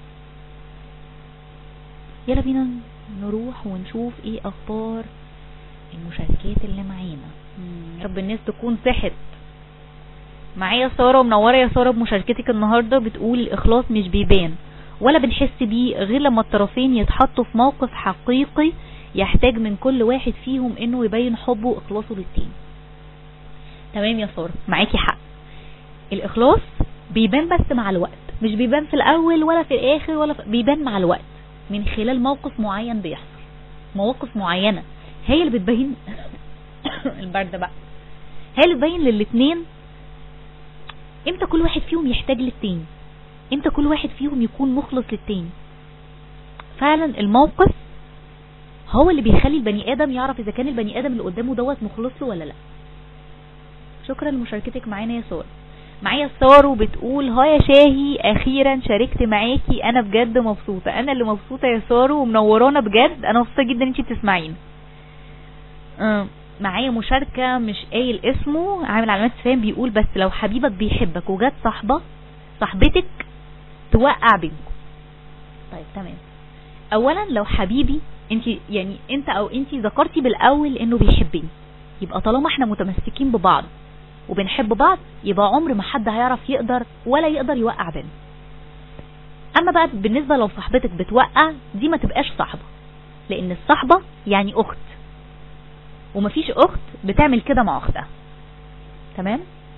يلا بينا نروح ونشوف ايه أخبار المشاركات اللي معانا. رب الناس تكون صحت. معايا سارة ومنورة يا سارة بمشاركتك النهاردة، بتقول الإخلاص مش بيبان ولا بنحس بيه غير لما الطرفين يتحطوا في موقف حقيقي يحتاج من كل واحد فيهم انه يبين حبه واخلاصه للتاني. تمام يا سارة، معاكي حق. الإخلاص بيبان بس مع الوقت، مش بيبان في الاول ولا في الاخر ولا في... بيبان مع الوقت من خلال موقف معين بيحصل. مواقف معينة هي اللي بتبين البرد بقى هي اللي بتبين للاتنين امتى كل واحد فيهم يحتاج للتاني، امتى كل واحد فيهم يكون مخلص للتاني. فعلا الموقف هو اللي بيخلي البني ادم يعرف اذا كان البني ادم اللي قدامه دوت مخلص له ولا لا. شكرا لمشاركتك معانا يا سارة. معايا سارة بتقول ها يا شاهي اخيرا شاركت معاكي، انا بجد مبسوطة. انا اللي مبسوطة يا سارة ومنورانا بجد، انا مبسوطة جدا انتي بتسمعين. أه معايا مشاركة مش قايل اسمه، عامل علامات استفهام، بيقول بس لو حبيبك بيحبك وجات صاحبة صاحبتك توقع بينكم. طيب تمام. اولا لو حبيبي انت يعني انت او انت ذكرتي بالاول انه بيحبني، يبقى طالما احنا متمسكين ببعض وبنحب بعض يبقى عمر ما حد هيعرف يقدر ولا يقدر يوقع بينا. اما بقى بالنسبة لو صاحبتك بتوقع، دي ما تبقاش صاحبة، لان الصاحبة يعني اخت، ومفيش اخت بتعمل كده مع اختها. تمام.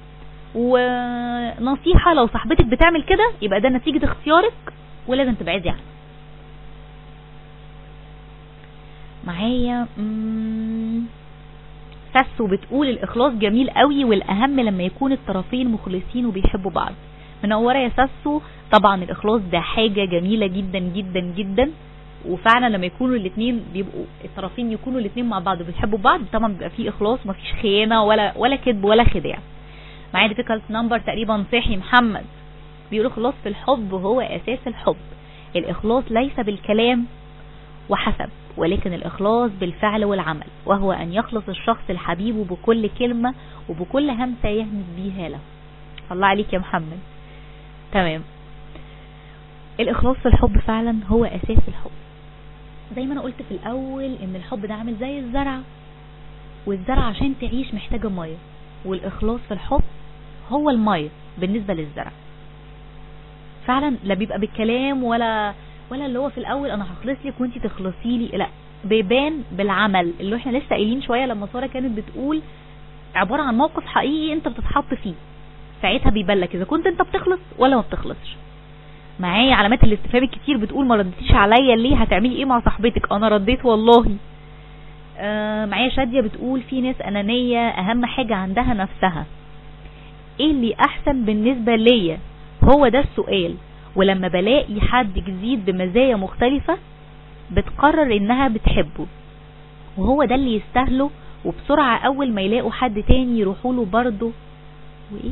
ونصيحة لو صاحبتك بتعمل كده يبقى ده نتيجة اختيارك ولازم تبعدي عنها. معايا ساسو بتقول الاخلاص جميل قوي والاهم لما يكون الطرفين مخلصين وبيحبوا بعض. منوره يا ساسو. طبعا الاخلاص ده حاجة جميلة جدا جدا جدا، وفعلا لما يكونوا الاثنين بيبقوا الطرفين يكونوا الاثنين مع بعض وبيحبوا بعض طبعا بيبقى فيه اخلاص، مفيش خيانة ولا ولا كذب ولا خداع. معايا ديفيكالت نمبر تقريبا صحي محمد بيقول اخلاص في الحب هو اساس الحب. الاخلاص ليس بالكلام وحسب، ولكن الإخلاص بالفعل والعمل، وهو أن يخلص الشخص الحبيب بكل كلمة وبكل همسة يهمس بيها له. الله عليك يا محمد. تمام. الإخلاص في الحب فعلا هو أساس الحب. زي ما أنا قلت في الأول إن الحب ده عامل زي الزرع، والزرع عشان تعيش محتاجة مية، والإخلاص في الحب هو المية بالنسبة للزرع. فعلا لا بيبقى بالكلام ولا ولا اللي هو في الاول انا هخلص لك وانتي تخلصي لي، لا، بيبان بالعمل. اللي احنا لسه قايلين شويه لما ساره كانت بتقول عباره عن موقف حقيقي انت بتتحط فيه، ساعتها بيبان لك اذا كنت انت بتخلص ولا ما بتخلصش. معايا علامات الاستفهام الكتير بتقول ما ردتيش عليا ليه، هتعملي ايه مع صاحبتك؟ انا رديت والله. آه معايا شاديه بتقول في ناس انانيه اهم حاجه عندها نفسها. ايه اللي احسن بالنسبه ليا؟ هو ده السؤال. ولما بلاقي حد جديد بمزايا مختلفة بتقرر انها بتحبه، وهو ده اللي يستاهله. وبسرعة اول ما يلاقوا حد تاني يروحوا له برضه وايه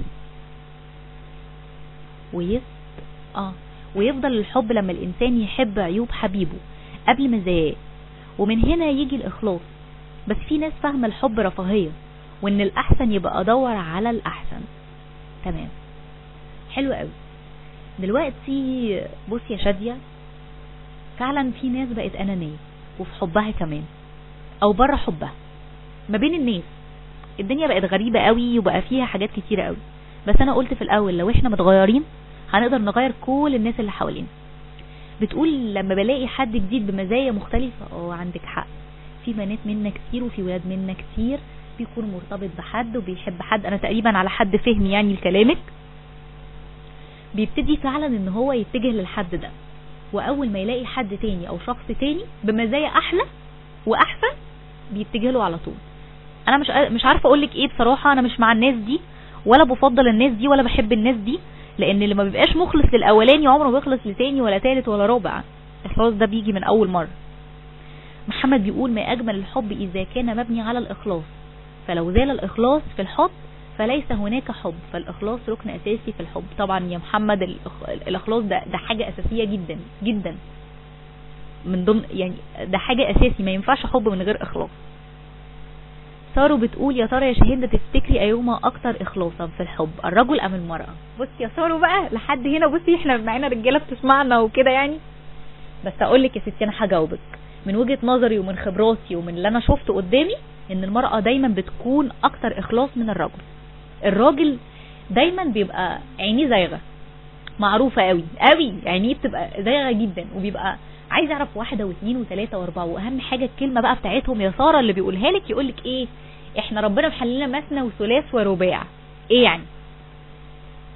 ويف اه ويفضل الحب لما الانسان يحب عيوب حبيبه قبل مزاياه، ومن هنا يجي الاخلاص. بس في ناس فاهمة الحب رفاهية، وان الاحسن يبقى ادور على الاحسن. تمام، حلو قوي. دلوقتي بص يا شادية، فعلا في ناس بقت انانية وفي حبها كمان او بره حبها ما بين الناس. الدنيا بقت غريبة قوي وبقى فيها حاجات كتيرة قوي. بس انا قلت في الاول لو احنا متغيرين هنقدر نغير كل الناس اللي حوالينا. بتقول لما بلاقي حد جديد بمزايا مختلفة، اه عندك حق، في بنات منا كتير وفي ولاد منا كتير بيكون مرتبط بحد وبيحب حد. انا تقريبا على حد فهم يعني لكلامك. بيبتدي فعلا ان هو يتجه للحد ده، واول ما يلاقي حد تاني او شخص تاني بمزايا احلى واحسن بيتجه له على طول. انا مش مش عارفه اقول لك ايه بصراحه. انا مش مع الناس دي ولا بفضل الناس دي ولا بحب الناس دي، لان اللي ما بيبقاش مخلص للاولاني عمره ما بيخلص لتاني ولا تالت ولا رابع. الإخلاص ده بيجي من اول مره. محمد بيقول ما اجمل الحب اذا كان مبني على الاخلاص، فلو زال الاخلاص في الحب فليس هناك حب، فالاخلاص ركن اساسي في الحب. طبعا يا محمد الاخلاص ده ده حاجه اساسيه جدا جدا، من ضمن يعني ده حاجه اساسي، ما ينفعش حب من غير اخلاص. سارو بتقول يا ترى يا شاهين تفتكري ايهما اكتر اخلاصا في الحب، الرجل ام المراه؟ بصي يا سارو بقى لحد هنا، بصي احنا معانا رجاله بتسمعنا وكده يعني، بس اقول لك يا ستي انا هجاوبك من وجهه نظري ومن خبراتي ومن اللي انا شفته قدامي، ان المراه دايما بتكون اكتر اخلاص من الرجل. الراجل دايما بيبقى عينيه زايغه، معروفه قوي قوي، عينيه بتبقى زايغه جدا، وبيبقى عايز يعرف واحده واثنين وثلاثه واربعه. واهم حاجه الكلمه بقى بتاعتهم يا ساره اللي بيقولها لك، يقول لك ايه؟ احنا ربنا محللنا مثنى وثلاث ورباع. ايه يعني؟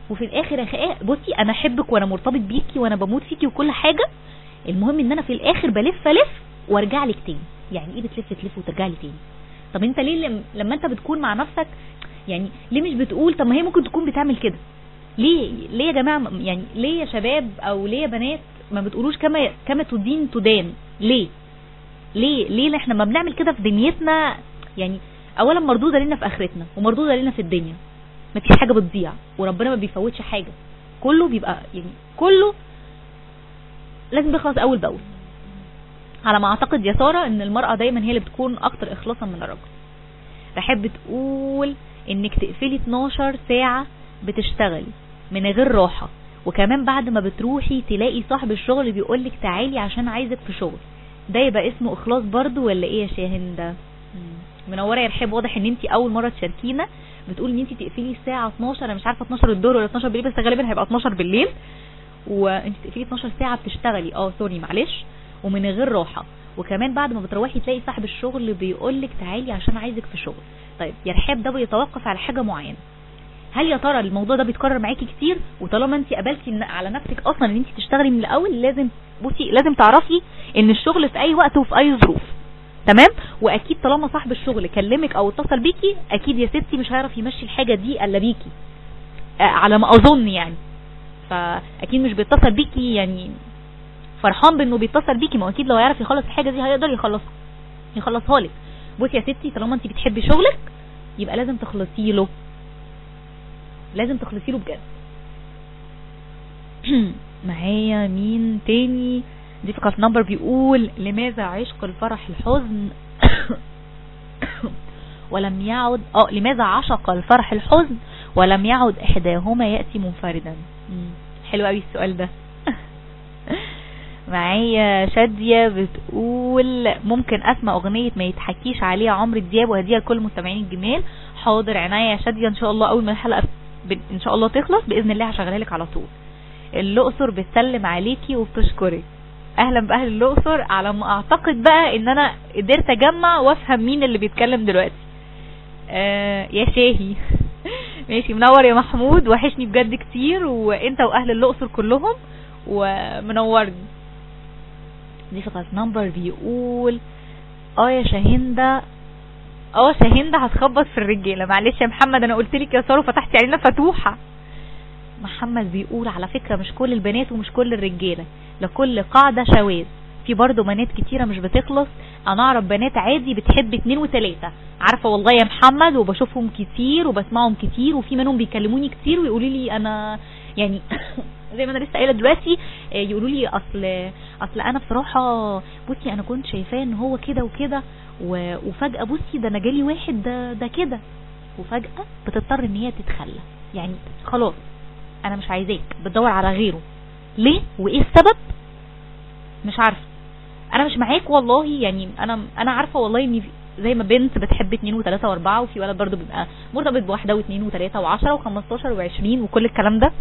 وفي الاخر يا خاء بصي انا احبك وانا مرتبط بيكي وانا بموت فيكي وكل حاجه، المهم ان انا في الاخر بلف الف وارجع لك تاني. يعني ايه بتلف تلف وترجع لي تاني؟ طب انت ليه لما انت بتكون مع نفسك يعني ليه مش بتقول طب ما هي ممكن تكون بتعمل كده؟ ليه ليه يا جماعه؟ يعني ليه يا شباب او ليه يا بنات ما بتقولوش كما كما تدين تدان؟ ليه ليه ليه احنا ما بنعمل كده في دنيتنا؟ يعني اولا مردوده لنا في اخرتنا ومردوده لنا في الدنيا، ما فيش حاجه بتضيع وربنا ما بيفوتش حاجه، كله بيبقى يعني كله لازم بيخلص اول باول. على ما اعتقد يا ساره ان المراه دايما هي اللي بتكون اكتر اخلاصا من الرجل. بحب تقول انك تقفلي اتناشر ساعه بتشتغلي من غير راحه، وكمان بعد ما بتروحي تلاقي صاحب الشغل بيقولك تعالي عشان عايزك في شغل، ده يبقى اسمه اخلاص برضو ولا ايه يا شاهندة؟ منوره يا رحاب، واضح ان انت اول مره تشاركينا. بتقولي ان انت تقفلي الساعه اتناشر، انا مش عارفه اتناشر الظهر ولا اتناشر بالليل، بس غالبا هيبقى اتناشر بالليل، وانت تقفلي اتناشر ساعه بتشتغلي اه سوري معلش ومن غير راحه، وكمان بعد ما بتروحي تلاقي صاحب الشغل بيقولك تعالي عشان عايزك في شغل. طيب يا رحاب ده بيتوقف على حاجه معينه. هل يا ترى الموضوع ده بيتكرر معاكي كتير؟ وطالما انت قبلتي على نفسك اصلا ان انت تشتغلي من الاول، لازم بصي لازم تعرفي ان الشغل في اي وقت وفي اي ظروف، تمام؟ واكيد طالما صاحب الشغل كلمك او اتصل بيكي اكيد يا ستي مش هيعرف يمشي الحاجه دي الا بيكي، آه على ما اظن يعني. فاكيد مش بيتصل بيكي يعني فرحان بانه بيتصل بيكي، ما اكيد لو يعرف يخلص الحاجه دي هيقدر يخلصها يخلصها لك. بصي يا ستي طالما انت بتحبي شغلك يبقى لازم تخلصي له، لازم تخلصي له بجد. معايا مين تاني؟ difficult number بيقول لماذا عشق الفرح الحزن ولم يعد اه لماذا عشق الفرح الحزن ولم يعد احداهما يأتي منفردا؟ حلو قوي السؤال ده. معايا شادية بتقول ممكن اسمع اغنية ما يتحكيش عليها عمرو دياب وهديها لكل المستمعين الجمال. حاضر عناية يا شادية، ان شاء الله اول ما الحلقة ان شاء الله تخلص باذن الله هشغلها لك على طول. الاقصر بتسلم عليكي وبتشكرك. اهلا باهل الاقصر. على ما اعتقد بقى ان انا قدرت اجمع وافهم مين اللي بيتكلم دلوقتي. آه يا شاهي ماشي منور يا محمود، وحشني بجد كتير، وانت واهل الاقصر كلهم ومنورني. دي فقط نمبر بيقول اه يا شاهندة اه شاهندة هتخبط في الرجاله. معلش يا محمد انا قلت لك يا ساره فتحتي علينا فتوحه. محمد بيقول على فكره مش كل البنات ومش كل الرجاله، لكل قاعده شواذ، في برضه بنات كتيره مش بتخلص. انا اعرف بنات عادي بتحب اتنين وتلاته، عارفه والله يا محمد، وبشوفهم كتير وبسمعهم كتير، وفي منهم بيكلموني كتير ويقولوا لي انا يعني زي ما انا لسه قايله دلوقتي، يقولوا لي اصل اصل انا بصراحه بصي انا كنت شايفاه ان هو كده وكده، وفجاه بصي ده انا جالي واحد ده ده كده، وفجاه بتضطر ان هي تتخلى. يعني خلاص انا مش عايزاك، بتدور على غيره. ليه وايه السبب؟ مش عارفه. انا مش معاك والله، يعني انا انا عارفه والله ان زي ما بنت بتحب اتنين وتلاته واربعه، وفي ولد برضو بيبقى مرتبط بواحده واتنين وتلاته وعشره وخمستاشر وعشرين وكل الكلام ده.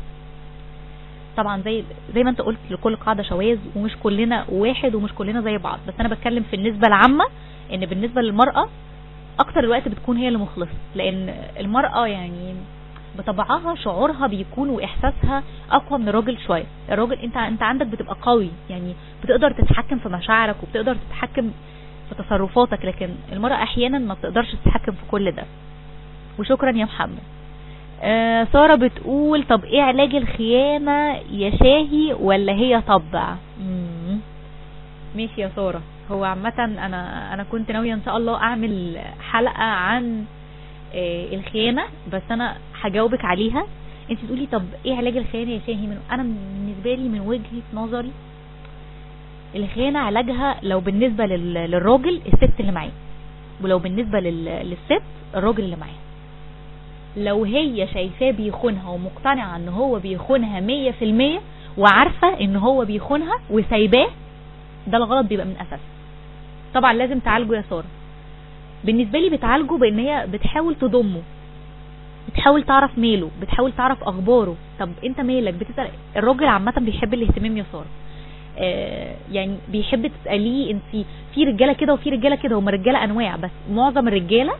طبعا زي زي ما انت قلت لكل قاعده شواذ، ومش كلنا واحد ومش كلنا زي بعض، بس انا بتكلم في النسبه العامه ان بالنسبه للمراه اكتر الوقت بتكون هي اللي مخلصه، لان المراه يعني بطبعها شعورها بيكون واحساسها اقوى من الراجل شويه. الراجل انت انت عندك بتبقى قوي، يعني بتقدر تتحكم في مشاعرك وبتقدر تتحكم في تصرفاتك، لكن المراه احيانا ما بتقدرش تتحكم في كل ده. وشكرا يا محمد. آه ساره بتقول طب ايه علاج الخيانه يا شاهي ولا هي طبع؟ مم. ماشي يا ساره. هو عامه انا انا كنت ناويه ان شاء الله اعمل حلقه عن آه الخيانه، بس انا هجاوبك عليها. انت تقولي طب ايه علاج الخيانه يا شاهي؟ من انا بالنسبه لي من وجهه نظري الخيانه علاجها لو بالنسبه للراجل الست اللي معاه، ولو بالنسبه للست الراجل اللي معاه. لو هي شايفاه بيخونها ومقتنعه ان هو بيخونها مية في المية وعارفه ان هو بيخونها وسايباه، ده الغلط بيبقى من اساس. طبعا لازم تعالجه يا ساره. بالنسبه لي بتعالجه بان هي بتحاول تضمه، بتحاول تعرف ميله، بتحاول تعرف اخباره. طب انت مالك؟ بتسال. الراجل عامه بيحب الاهتمام يا ساره، آه يعني بيحب تساليه. انت في رجاله كده وفي رجاله كده، هم رجاله انواع، بس معظم الرجاله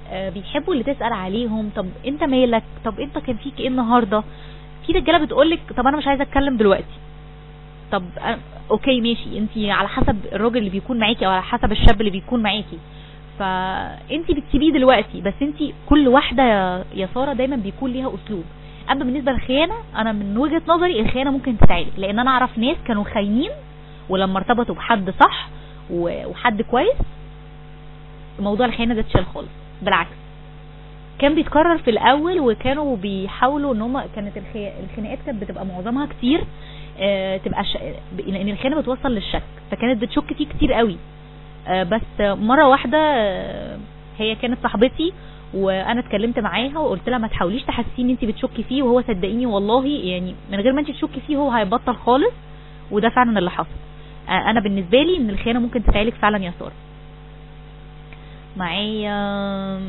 آه بيحبوا اللي تسأل عليهم. طب انت مالك؟ طب انت كان فيك ايه النهارده؟ في رجاله بتقولك طب انا مش عايزه اتكلم دلوقتي. طب اوكي ماشي، انت على حسب الراجل اللي بيكون معاكي او على حسب الشاب اللي بيكون معاكي، فانت بتسيبيه دلوقتي. بس انت كل واحده يا ساره دايما بيكون ليها اسلوب. اما بالنسبه للخيانه، انا من وجهه نظري الخيانه ممكن تتعالج، لان انا اعرف ناس كانوا خاينين ولما ارتبطوا بحد صح وحد كويس موضوع الخيانه ده اتشال خالص. بالعكس كان بيتكرر في الاول، وكانوا بيحاولوا ان هم كانت الخناقات كانت بتبقى معظمها كتير آه تبقى ش... لان الخيانه بتوصل للشك، فكانت بتشك فيه كتير قوي. آه بس مره واحده آه هي كانت صاحبتي وانا اتكلمت معاها وقلت لها ما تحاوليش تحسسيه ان انت بتشكي فيه، وهو صدقيني والله يعني من غير ما انت تشكي فيه هو هيبطل خالص. وده فعلا اللي حصل. آه انا بالنسبه لي ان الخيانه ممكن تتعالج فعلا يا ساره. معايا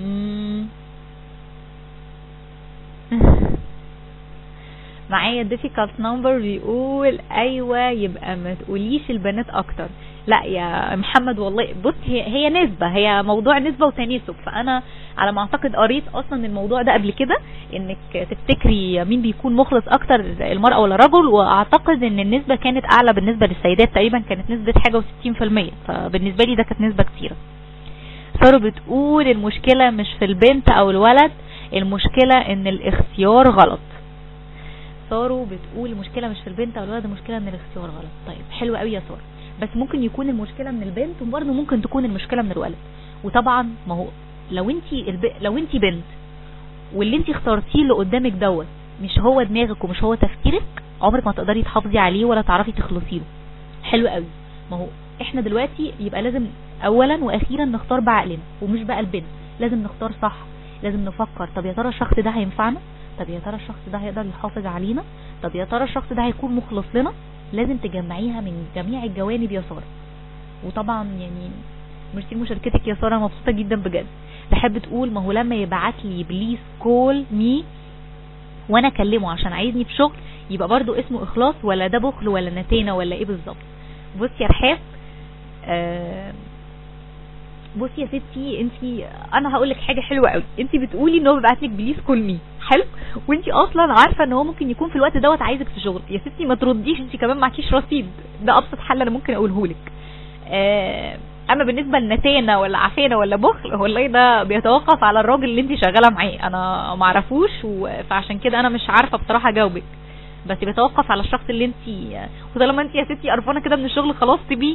معايا difficult number بيقول ايوه يبقى ما تقوليش البنات اكتر. لا يا محمد والله بص، هي هي نسبه، هي موضوع نسبه وتناسب. فانا على ما اعتقد قريت اصلا الموضوع ده قبل كده، انك تفتكري مين بيكون مخلص اكتر المراه ولا الرجل، واعتقد ان النسبه كانت اعلى بالنسبه للسيدات، تقريبا كانت نسبه حاجه وستين في المية، فبالنسبه لي ده كانت نسبه كتيره. ساره بتقول المشكله مش في البنت او الولد، المشكله ان الاختيار غلط. ساره بتقول المشكله مش في البنت او الولد، المشكله ان الاختيار غلط. طيب حلو قوي يا ساره، بس ممكن يكون المشكله من البنت وبرضه ممكن تكون المشكله من الولد. وطبعا ما هو لو انت الب... لو انت بنت واللي انت اخترتيه اللي قدامك دوت مش هو دماغك ومش هو تفكيرك، عمرك ما تقدري تحافظي عليه ولا تعرفي تخلصي له. حلو قوي. ما هو احنا دلوقتي يبقى لازم اولا واخيرا نختار بعقلنا ومش بقلبنا. لازم نختار صح، لازم نفكر طب يا ترى الشخص ده هينفعنا، طب يا ترى الشخص ده هيقدر يحافظ علينا، طب يا ترى الشخص ده هيكون مخلص لنا. لازم تجمعيها من جميع الجوانب يا ساره. وطبعا يعني ميرسي مشاركتك يا ساره، مبسوطه جدا بجد. بحب تقول ما هو لما يبعت لي بليز كول مي وانا اكلمه عشان عايزني في شغل يبقى برضو اسمه اخلاص، ولا ده بخل ولا نتانه ولا ايه بالظبط؟ بصي يا رحاب، آه بصي يا ستي، انت انا هقول لك حاجه حلوه قوي. انت بتقولي ان هو بيبعت لك بليز كول مي، حلو، وانت اصلا عارفه ان هو ممكن يكون في الوقت دوت عايزك في شغل. يا ستي ما ترديش، انت كمان معكيش رصيد. ده ابسط حل انا ممكن اقوله لك. آه اما بالنسبه لنتانه ولا عفانه ولا بخل، والله ده بيتوقف على الراجل اللي انت شغاله معاه. انا ما اعرفوش، فعشان كده انا مش عارفه بصراحه اجاوبك، بس بيتوقف على الشخص اللي انت. وطالما انت يا ستي قرفانه كده من الشغل خلاص سيبيه.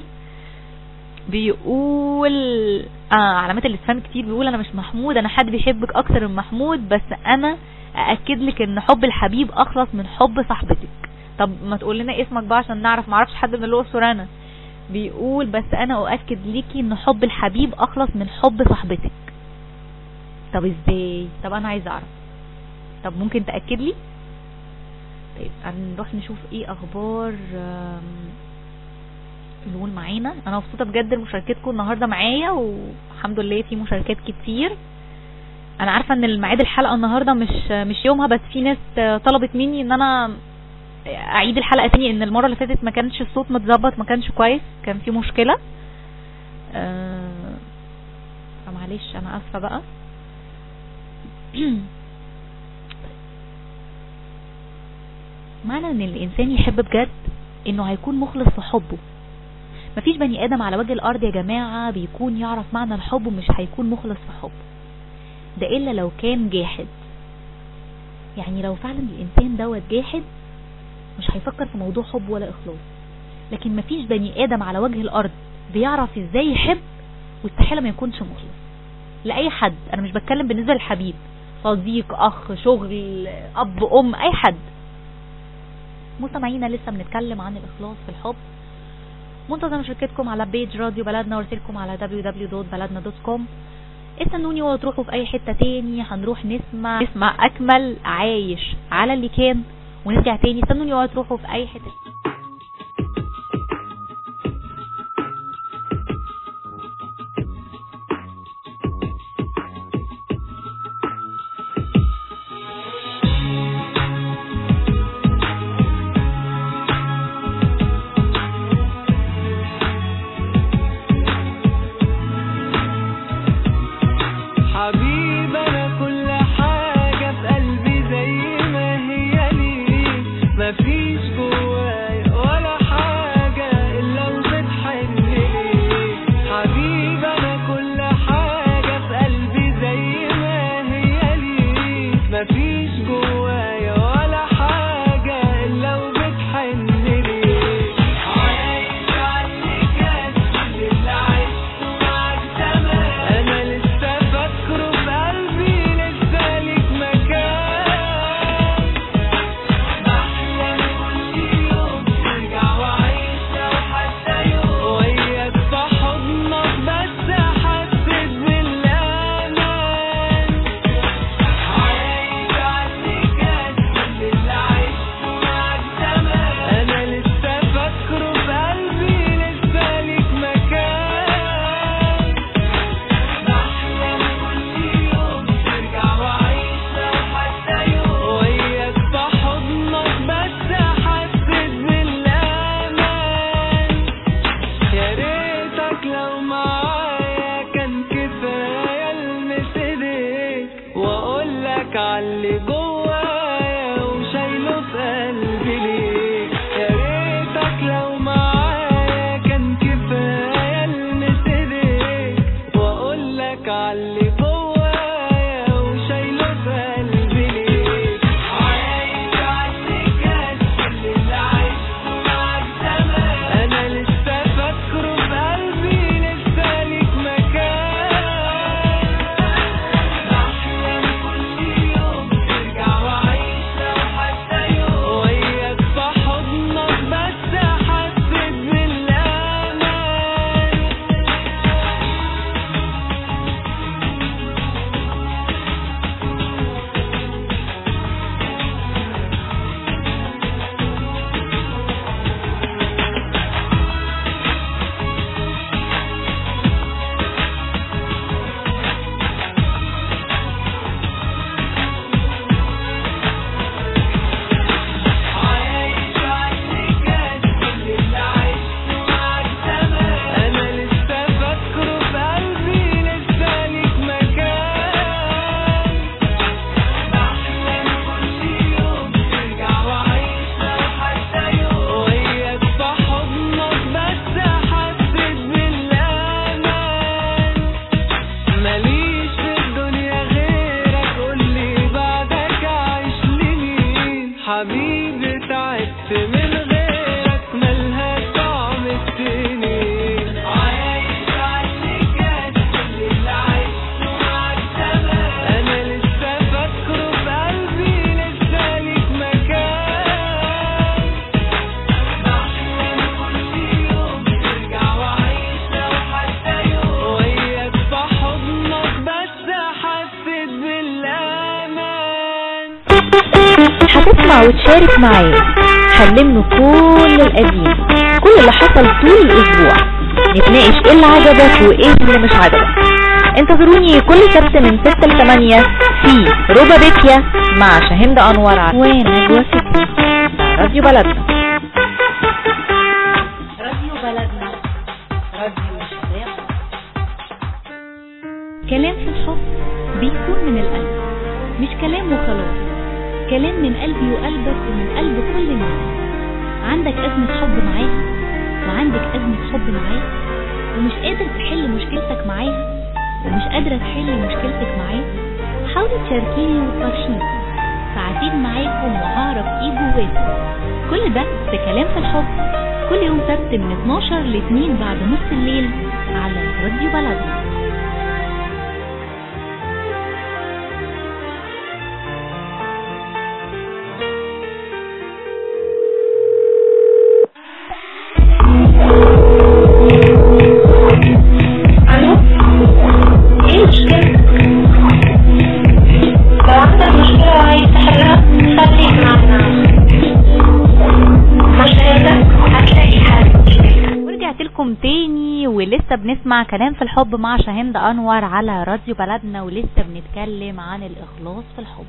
بيقول اه علامات الاستفهام كتير. بيقول انا مش محمود، انا حد بيحبك اكتر من محمود، بس انا ااكد لك ان حب الحبيب اخلص من حب صاحبتك. طب ما تقول لنا اسمك بقى عشان نعرف، ما اعرفش حد من الاقصر انا. بيقول بس انا اؤكد ليكي ان حب الحبيب اخلص من حب صاحبتك. طب ازاي؟ طب انا عايزه اعرف. طب ممكن تاكد لي؟ طيب هنروح نشوف ايه اخبار نقول معانا. انا مبسوطه بجد لمشاركتكم النهارده معايا، والحمد لله في مشاركات كتير. انا عارفه ان الميعاد الحلقه النهارده مش مش يومها، بس في ناس طلبت مني ان انا اعيد الحلقه تاني، ان المره اللي فاتت ما كانش الصوت متظبط، ما كانش كويس، كان في مشكله. أه معلش انا اسفه بقى. معنى ان الانسان يحب بجد انه هيكون مخلص في حبه. مفيش بني ادم على وجه الارض يا جماعه بيكون يعرف معنى الحب ومش هيكون مخلص في حبه، ده الا لو كان جاحد. يعني لو فعلا الانسان دوت جاحد مش هيفكر في موضوع حب ولا اخلاص. لكن مفيش بني ادم على وجه الارض بيعرف ازاي يحب واستحاله ما يكونش مخلص لاي حد. انا مش بتكلم بالنسبه للحبيب، صديق، اخ، شغل، اب، ام، اي حد. مستمعينا لسه بنتكلم عن الاخلاص في الحب. منتظر مشاركتكم على بيج راديو بلدنا ورسلكم على دبليو دبليو دوت بلدنا دوت كوم. استنوني ولا تروحوا في اي حته تاني، هنروح نسمع نسمع اكمل عايش على اللي كان ونرجع تاني. استنوني ولا تروحوا في اي حته. حبيبي واقولك عاللي جوايا وشايله في قلبي ليه. يا ريتك لو معايا كان كفايه المس ايديك واقولك عاللي جوايا وشايله في قلبي ليه. عايش عاللي كان كل اللي عشته معاك زمان انا لسه فاكره في قلبي لسه ليك مكان. بحلم كل يوم ترجع وعيش لو حتى يوم وياك في حضنك بس حسيت بالامان. عايش عاللي كان كل اللي عشته معاك زمان انا لسه فاكره في قلبي لسه ليك مكان. بحلم كل يوم ترجع وعيش لو حتى يوم وياك في حضنك بس حسيت بالامان. ماليش في الدنيا غيرك قولي بعدك عايش لمين. حبيبي تعبت من غيرك ملهاش طعم السنين. عايش عاللي كان كل اللي عشته معاك زمان انا لسه فاكره في قلبي لسه ليك مكان. بحلم كل يوم ترجع وعيش لو حتى يوم وياك في حضنك بس حسيت بالامان. هتسمع وتشارك معايا هنلم كل القديم كل اللي حصل طول الاسبوع نتناقش ايه اللي عجبك وايه اللي مش عجبك. انتظروني كل سبت من ستة ل ثمانية في روبا بيكيا مع شاهين انور ونجوى سكري على راديو بلدنا. راديو بلدنا راديو الشباب. كلام في الحب بيكون من القلب مش كلام وخلاص. كلام من قلبي وقلبك ومن قلب كل الناس. عندك أزمة حب معاها وعندك أزمة حب معاه ومش قادر تحل مشكلتك معاها ومش قادرة تحل مشكلتك معاه. حاولي تشاركيني وتفرشيني ساعتين معاكم وهعرف ايه جواكم. كل ده في كلام في الحب كل يوم سبت من اتناشر ل اتنين بعد نص الليل على راديو بلدنا. تاني ولسه بنسمع كلام في الحب مع شاهين انور على راديو بلدنا ولسه بنتكلم عن الاخلاص في الحب.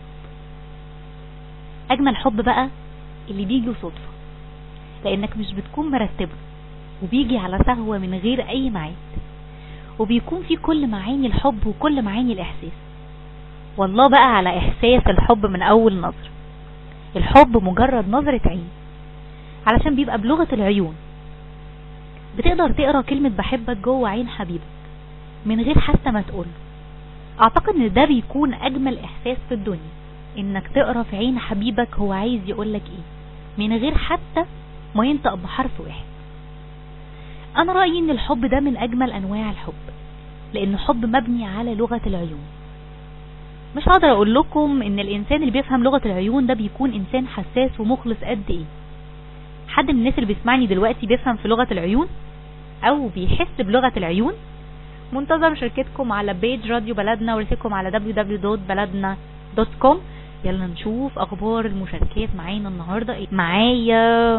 اجمل حب بقى اللي بيجي صدفة لانك مش بتكون مرتبه وبيجي على سهوة من غير اي معاد وبيكون فيه كل معاني الحب وكل معاني الاحساس. والله بقى على احساس الحب من اول نظر. الحب مجرد نظرة عين علشان بيبقى بلغة العيون. بتقدر تقرأ كلمة بحبك جوه عين حبيبك من غير حتى ما تقول. اعتقد ان ده بيكون اجمل احساس في الدنيا انك تقرأ في عين حبيبك هو عايز يقولك ايه من غير حتى ما ينطق بحرف واحد. انا رأيي ان الحب ده من اجمل انواع الحب لانه حب مبني على لغة العيون. مش هقدر اقول لكم ان الانسان اللي بيفهم لغة العيون ده بيكون انسان حساس ومخلص قد ايه. حد من الناس اللي بيسمعني دلوقتي بيفهم في لغة العيون او بيحس بلغة العيون؟ منتظر مشاركتكم على بيج راديو بلدنا ورسالتكم على دبليو دبليو دبليو دوت بلدنا دوت كوم. يلا نشوف اخبار المشاركات معانا النهاردة ايه. معايا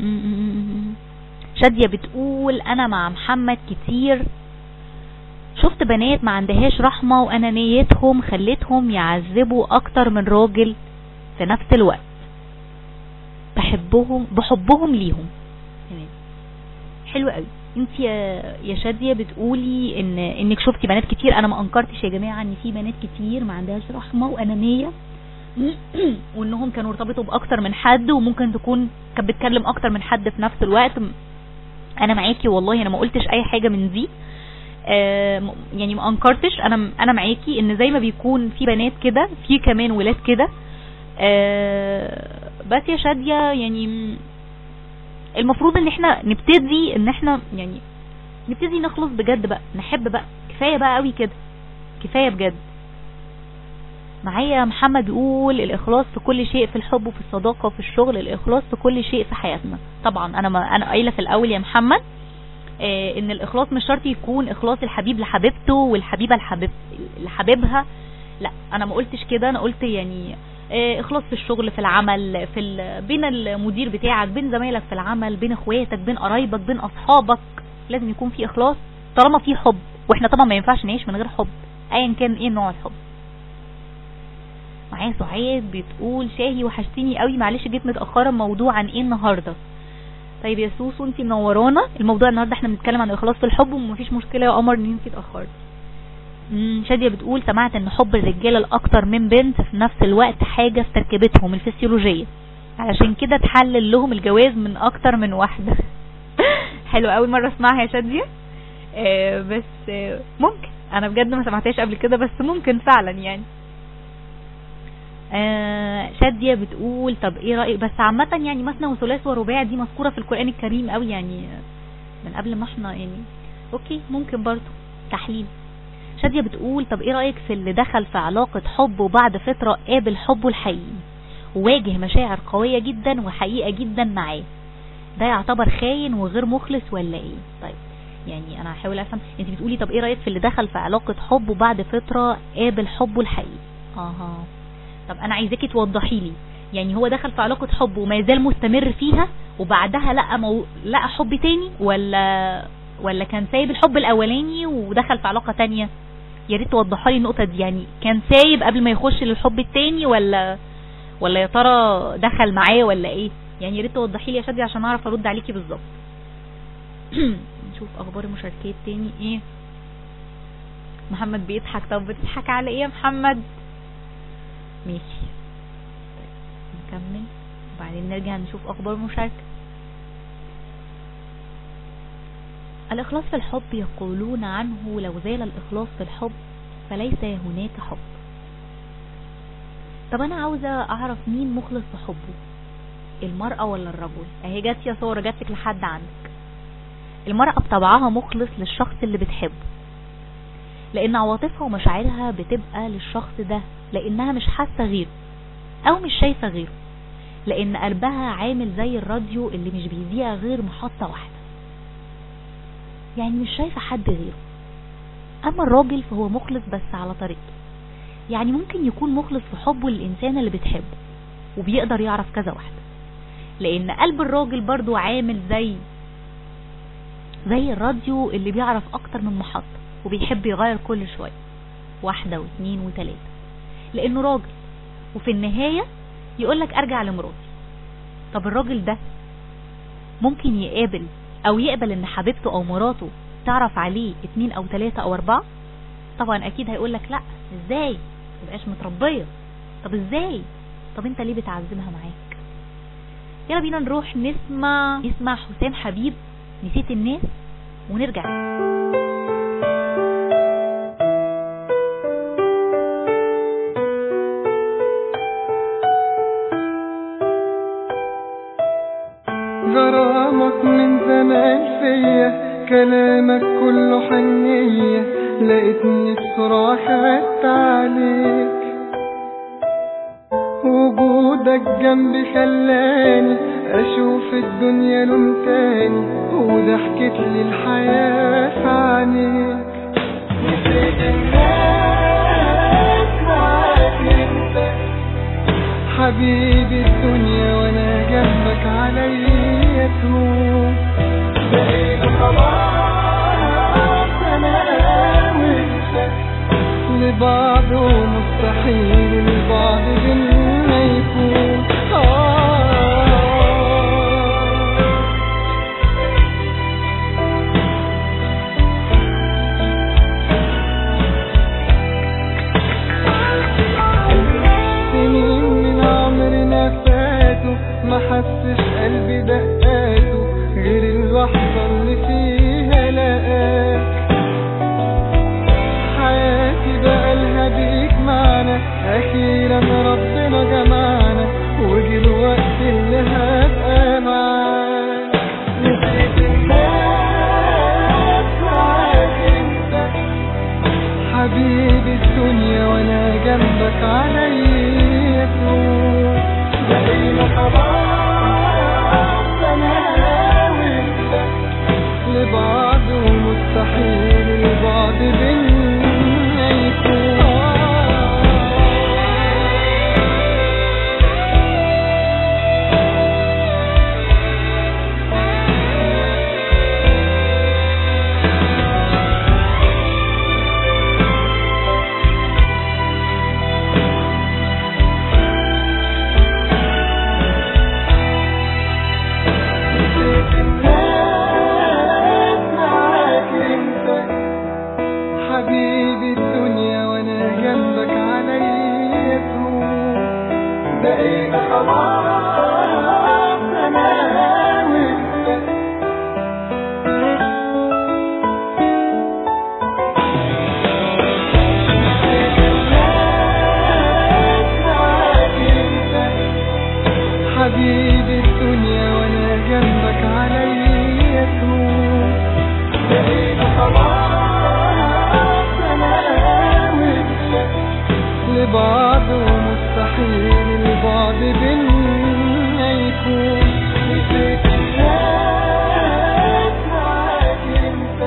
شادية بتقول انا مع محمد كتير شفت بنات ما عندهاش رحمة وانانيتهم خلتهم يعذبوا اكتر من راجل في نفس الوقت بحبهم بحبهم ليهم. حلو قوي. انت يا يا شادية بتقولي ان انك شفتي بنات كتير. انا ما انكرتش يا جماعة ان في بنات كتير ما عندهاش رحمة وانانية وانهم كانوا ارتبطوا باكتر من حد، وممكن تكون كانت بتكلم اكتر من حد في نفس الوقت. انا معاكي والله، انا ما قلتش اي حاجه من دي، آه يعني ما انكرتش، انا انا معاكي ان زي ما بيكون في بنات كده في كمان ولاد كده. آه بس يا شادية يعني المفروض ان احنا نبتدي ان احنا يعني نبتدي نخلص بجد بقى، نحب بقى، كفايه بقى قوي كده، كفايه بجد. معايا محمد بيقول الاخلاص في كل شيء، في الحب وفي الصداقه وفي الشغل، الاخلاص في كل شيء في حياتنا. طبعا انا ما انا قايله في الاول يا محمد آه ان الاخلاص مش شرط يكون اخلاص الحبيب لحبيبته والحبيبه لحبيب لحبيبها، لا انا ما قلتش كده. انا قلت يعني آه اخلاص في الشغل، في العمل، في ال... بين المدير بتاعك، بين زمايلك في العمل، بين اخواتك، بين قرايبك، بين اصحابك، لازم يكون في اخلاص طالما في حب. واحنا طبعا ما ينفعش نعيش من غير حب ايا كان ايه نوع الحب. معايا سعاد بتقول شاهي وحشتيني قوي، معلش جيت متاخره، موضوع عن ايه النهارده؟ طيب يا سوسو انتي منورانا. الموضوع النهارده احنا بنتكلم عن الاخلاص في الحب، ومفيش مشكله يا قمر ان انتي اتاخرتي. امم شاديه بتقول سمعت ان حب الرجاله لاكتر من بنت في نفس الوقت حاجه في تركيبتهم الفسيولوجيه، علشان كده تحلل لهم الجواز من اكتر من واحده. حلو قوي، مره اسمعها يا شاديه. آه بس آه ممكن، انا بجد ما سمعتهاش قبل كده، بس ممكن فعلا يعني. آه شاديه بتقول طب ايه رايك، بس عامه يعني مثنى وثلاث ورباع دي مذكوره في القران الكريم قوي يعني من قبل ما احنا يعني اوكي ممكن برضو تحليل. شاديه بتقول طب ايه رايك في اللي دخل في علاقه حب وبعد فتره قابل حبه الحقيقي وواجه مشاعر قويه جدا وحقيقه جدا معاه، ده يعتبر خاين وغير مخلص ولا ايه؟ طيب يعني انا هحاول افهم. انت بتقولي طب ايه رايك في اللي دخل في علاقه حب وبعد فتره قابل حبه الحقيقي؟ اها طب انا عايزاكي توضحي لي، يعني هو دخل في علاقه حب وما يزال مستمر فيها وبعدها لقى مو... لقى حب تاني، ولا ولا كان سايب الحب الاولاني ودخل في علاقه تانية؟ يا ريت توضحوا لي النقطه دي، يعني كان سايب قبل ما يخش للحب التاني، ولا ولا يا ترى دخل معاه ولا ايه؟ يعني يا ريت توضحي لي يا شادي عشان اعرف ارد عليكي بالظبط. نشوف اخبار المشاركات تاني ايه. محمد بيضحك، طب بتضحك على ايه يا محمد؟ ماشي طيب نكمل وبعدين نرجع نشوف اخبار المشاركة. الاخلاص في الحب يقولون عنه لو زال الاخلاص في الحب فليس هناك حب. طب انا عاوزة اعرف مين مخلص في حبه، المرأة ولا الرجل؟ اهي جات يا صورة، جاتك لحد عندك. المرأة بطبعها مخلص للشخص اللي بتحبه، لان عواطفها ومشاعرها بتبقى للشخص ده، لانها مش حاسة غيره او مش شايفة غيره، لان قلبها عامل زي الراديو اللي مش بيذيع غير محطة واحدة، يعني مش شايفة حد غيره. اما الراجل فهو مخلص بس على طريقته، يعني ممكن يكون مخلص في حبه للإنسان اللي بتحبه وبيقدر يعرف كذا واحدة، لان قلب الراجل برضو عامل زي زي الراديو اللي بيعرف اكتر من محطة وبيحب يغير كل شوية واحدة واثنين وثلاثة، لانه راجل وفي النهاية يقولك ارجع لمراتي. طب الراجل ده ممكن يقابل او يقبل ان حبيبته او مراته تعرف عليه اتنين او تلاتة او اربعة؟ طبعا اكيد هيقولك لا، ازاي متبقاش متربية. طب ازاي؟ طب انت ليه بتعذبها معاك؟ يلا بينا نروح نسمع نسمع حسام حبيب نسيت الناس ونرجع. غرامك من زمان فيا، كلامك كله حنية، لقيتني بسرعة خدت عليك، وجودك جنبي خلاني اشوف الدنيا لون تاني، وضحكت لي الحياة في عينيك. نسيت الناس معاك انت حبيبي الدنيا، وانا جنبك عليا تهون، بقينا خلاص انا وانت لبعض، ومستحيل البعض بينا يكون. سنين ما حسش قلبي دقاته غير اللحظة اللي فيها لقاك. حياتي بقالها بيك معنا، أخيرا ربنا جمعنا وجه الوقت اللي هبقى معاك. نسيت الناس معاك انت حبيبي الدنيا وانا جنبك عليا طول. بقينا خلاص انا وانت لبعض ومستحيل البعد بينا يكون. حبيبي الدنيا وانا جنبك عليا طول. بقينا خلاص انا وانت حبيبي الدنيا وانا جنبك عليا طول. بقينا خلاص لبعض ومستحيل البعد بينا يكون. نسيت الناس معاك انت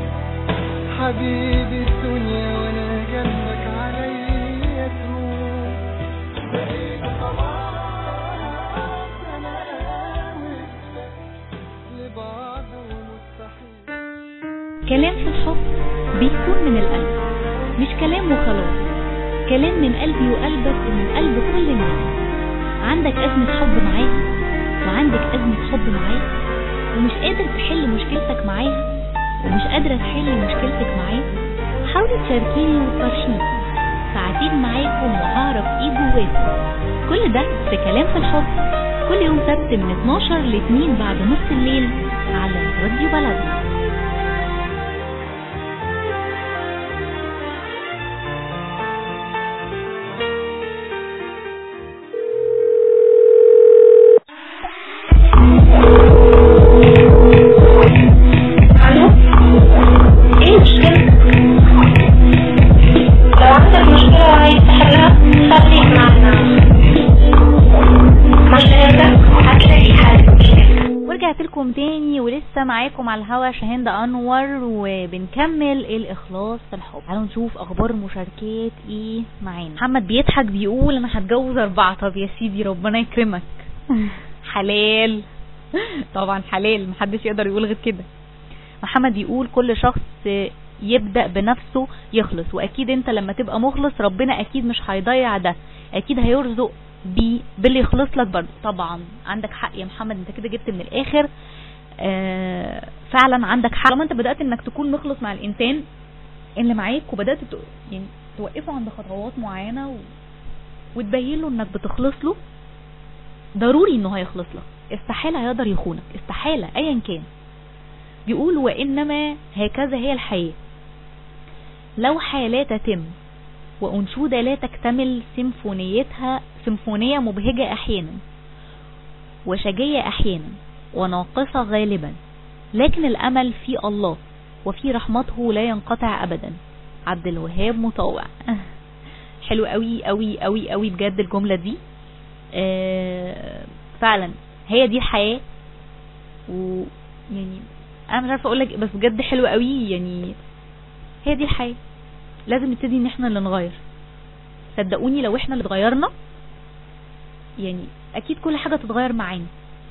حبيبي الدنيا وانا جنبك عليا طول. بقينا خلاص انا وانت لبعض ومستحيل. كلام في الحب بيكون من القلب، مش كلام وخلاص، كلام من قلبي وقلبك ومن قلب كل الناس. عندك أزمة حب معاها وعندك أزمة حب معاه ومش قادر تحل مشكلتك معاها ومش قادرة تحل مشكلتك معاه، حاولي تشاركيني وتفرشيني ساعتين معاكم وهعرف ايه جواكم. كل ده في كلام في الحب كل يوم سبت من اتناشر ل اتنين بعد نص الليل على راديو بلدنا. لكم تاني ولسه معاكم على الهوا شاهين انور وبنكمل الاخلاص في الحب. تعالوا نشوف اخبار المشاركات ايه معانا. محمد بيضحك بيقول انا هتجوز اربعة. طب يا سيدي ربنا يكرمك. حلال طبعا حلال، محدش يقدر يقول غير كده. محمد بيقول كل شخص يبدأ بنفسه يخلص، واكيد انت لما تبقى مخلص ربنا اكيد مش هيضيع ده، اكيد هيرزق بي باللي يخلص لك برضه. طبعا عندك حق يا محمد، انت كده جبت من الاخر. آه فعلا عندك حق. لما انت بدأت انك تكون مخلص مع الانسان اللي معاك وبدأت يعني توقفه عند خطوات معينة و... وتبين له انك بتخلص له، ضروري انه هيخلص لك، استحالة هيقدر يخونك، استحالة ايا كان. بيقول وانما هكذا هي الحياة، لو حياة تتم وأنشودة لا تكتمل سيمفونيتها، سيمفونية مبهجة أحيانا وشجية أحيانا وناقصة غالبا، لكن الأمل في الله وفي رحمته لا ينقطع أبدا. عبد الوهاب مطوع. حلو قوي قوي قوي قوي بجد الجملة دي. آه فعلا هي دي الحياة، ويعني أنا مش عارفة أقولك بس بجد حلو قوي، يعني هي دي الحياة. لازم نبتدي ان احنا اللي نغير، صدقوني لو احنا اللي اتغيرنا يعني اكيد كل حاجة تتغير معانا.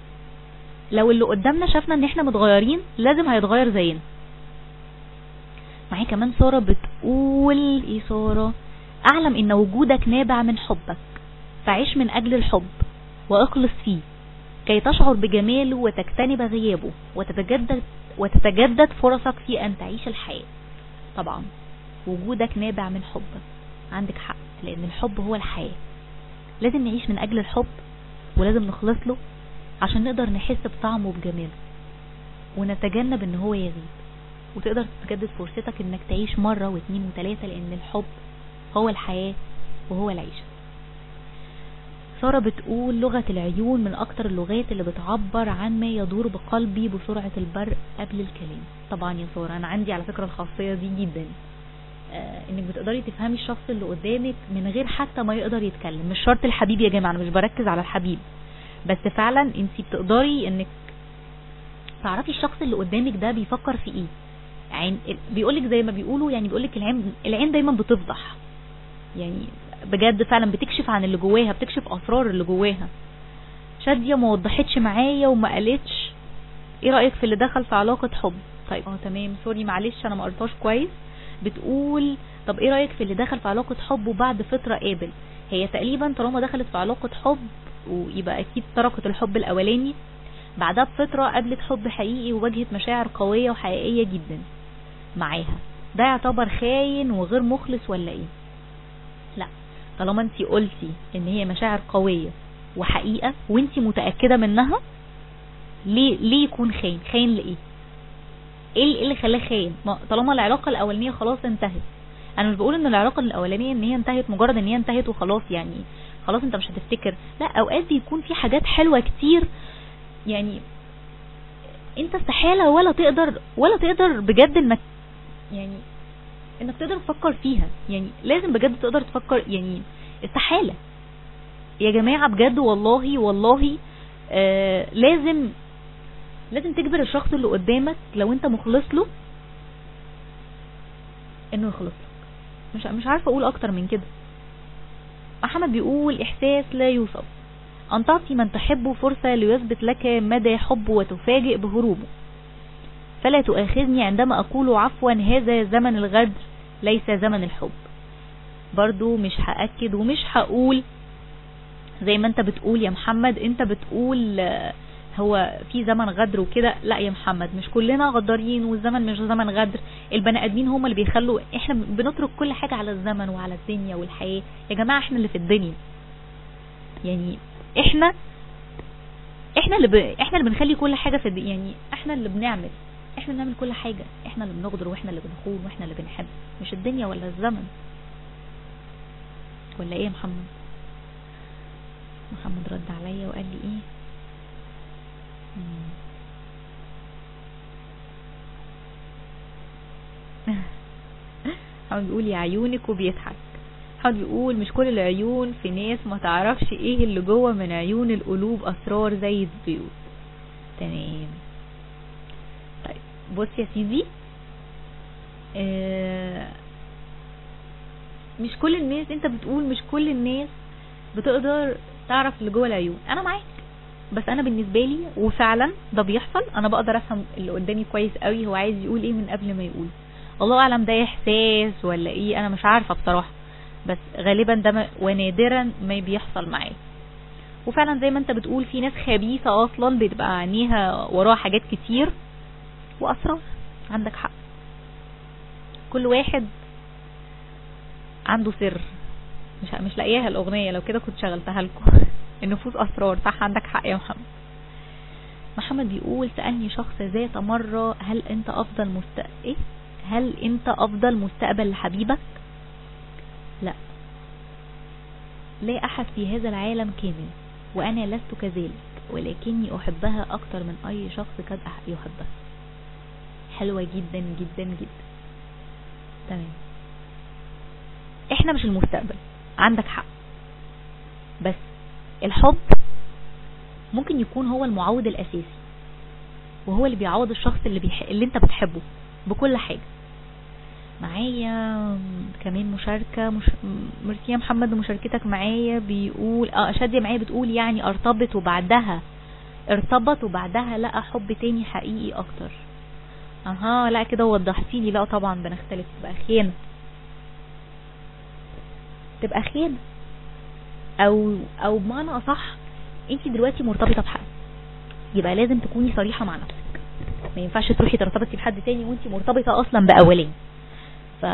لو اللي قدامنا شافنا ان احنا متغيرين لازم هيتغير زينا. معايا كمان سارة بتقول ايه سارة؟ اعلم ان وجودك نابع من حبك، فعيش من اجل الحب واخلص فيه كي تشعر بجماله وتجتنب غيابه وتتجدد وتتجدد فرصك في ان تعيش الحياة. طبعا وجودك نابع من حبك، عندك حق، لان الحب هو الحياة. لازم نعيش من اجل الحب ولازم نخلص له عشان نقدر نحس بطعمه وبجماله ونتجنب ان هو يغيب، وتقدر تجدد فرصتك انك تعيش مرة واثنين وثلاثة، لان الحب هو الحياة وهو العيش. سارة بتقول لغة العيون من اكتر اللغات اللي بتعبر عن ما يدور بقلبي بسرعة البرق قبل الكلام. طبعا يا سارة انا عندي على فكرة الخاصية دي جدا، آه انك بتقدري تفهمي الشخص اللي قدامك من غير حتى ما يقدر يتكلم. مش شرط الحبيب يا جماعة، انا مش بركز على الحبيب، بس فعلا انتي بتقدري انك تعرفي الشخص اللي قدامك ده بيفكر في ايه. عين بيقولك زي ما بيقولوا، يعني بيقولك العين العين دايما بتفضح، يعني بجد فعلا بتكشف عن اللي جواها، بتكشف اسرار اللي جواها. شادية ما وضحتش معايا وما قالتش ايه رأيك في اللي دخل في علاقة حب. طيب اه تمام، سوري معلش انا ما قريتهاش كويس. بتقول طب ايه رأيك في اللي دخل في علاقة حب وبعد فترة قابل. هي تقريبا طالما دخلت في علاقة حب ويبقى اكيد تركت الحب الاولاني، بعدها بفترة قابلت حب حقيقي وواجهت مشاعر قوية وحقيقية جدا معاها. ده يعتبر خاين وغير مخلص ولا ايه؟ لا، طالما انتي قلتي ان هي مشاعر قوية وحقيقة وانتي متأكدة منها، ليه ليه يكون خاين؟ خاين لإيه؟ ايه اللي خلاه خاين؟ طالما العلاقة الاولانية خلاص انتهت. انا مش بقول ان العلاقة الاولانية ان هي انتهت مجرد ان هي انتهت وخلاص، يعني خلاص انت مش هتفتكر. لا، اوقات بيكون في حاجات حلوة كتير، يعني انت استحالة ولا تقدر ولا تقدر بجد انك يعني انك تقدر تفكر فيها. يعني لازم بجد تقدر تفكر، يعني استحالة يا جماعة بجد، والله والله آه لازم لازم تجبر الشخص اللي قدامك لو انت مخلص له انه يخلص لك. مش مش عارفة اقول اكتر من كده. محمد بيقول احساس لا يوصف، ان تعطي من تحبه فرصة ليثبت لك مدى حبه وتفاجئ بهروبه. فلا تؤاخذني عندما اقول عفوا هذا زمن الغدر ليس زمن الحب. برضو مش هأكد ومش هقول زي ما انت بتقول يا محمد. انت بتقول هو في زمن غدر وكده. لا يا محمد، مش كلنا غدارين، والزمن مش زمن غدر. البني ادمين هم اللي بيخلوا احنا بنترك كل حاجة على الزمن وعلى الدنيا والحياة. يا جماعة احنا اللي في الدنيا، يعني احنا احنا اللي ب... احنا اللي بنخلي كل حاجة في الدنيا. يعني احنا اللي بنعمل احنا اللي بنعمل كل حاجة. احنا اللي بنغدر واحنا اللي بنخون واحنا اللي بنحب، مش الدنيا ولا الزمن. ولا ايه يا محمد؟ محمد رد عليا وقال لي ايه؟ محمد بيقول يا عيونك وبيضحك. محمد بيقول مش كل العيون، في ناس ما تعرفش ايه اللي جوه من عيون القلوب، اسرار زي الزيوت. تمام. طيب بص يا سيدي، آه مش كل الناس، انت بتقول مش كل الناس بتقدر تعرف اللي جوه العيون. انا معاك، بس انا بالنسبه لي وفعلا ده بيحصل، انا بقدر افهم اللي قدامي كويس قوي هو عايز يقول ايه من قبل ما يقول. الله اعلم ده احساس ولا ايه، انا مش عارفه بصراحه، بس غالبا ده ونادرا ما بيحصل معايا. وفعلا زي ما انت بتقول في ناس خبيثه اصلا بتبقى عينيها وراها حاجات كتير واسرار. عندك حق، كل واحد عنده سر. مش مش لاقياها الاغنيه، لو كده كنت شغلتها لكم. النفوس اسرار. صح، عندك حق يا محمد. محمد بيقول سألني شخص ذات مرة هل انت افضل مست... ايه هل انت افضل مستقبل لحبيبك؟ لا، لا احد في هذا العالم كامل، وانا لست كذلك، ولكني احبها اكتر من اي شخص قد يحبها. حلوة جدا جدا جدا. تمام، احنا مش المستقبل، عندك حق، بس الحب ممكن يكون هو المعوض الاساسي، وهو اللي بيعوض الشخص اللي بيح... اللي انت بتحبه بكل حاجة. معايا كمان مشاركة مش... ميرسي يا محمد مشاركتك معايا. بيقول اه شادية معايا بتقول يعني ارتبط وبعدها ارتبط وبعدها لقى حب تاني حقيقي اكتر. اها لا كده وضحتي لي. لا طبعا بنختلف، تبقى خيانة، تبقى خيانة، او او بمعنى اصح انت دلوقتي مرتبطة بحد، يبقى لازم تكوني صريحة مع نفسك. ما ينفعش تروحي ترتبطي بحد تاني وانت مرتبطة اصلا باولين. ف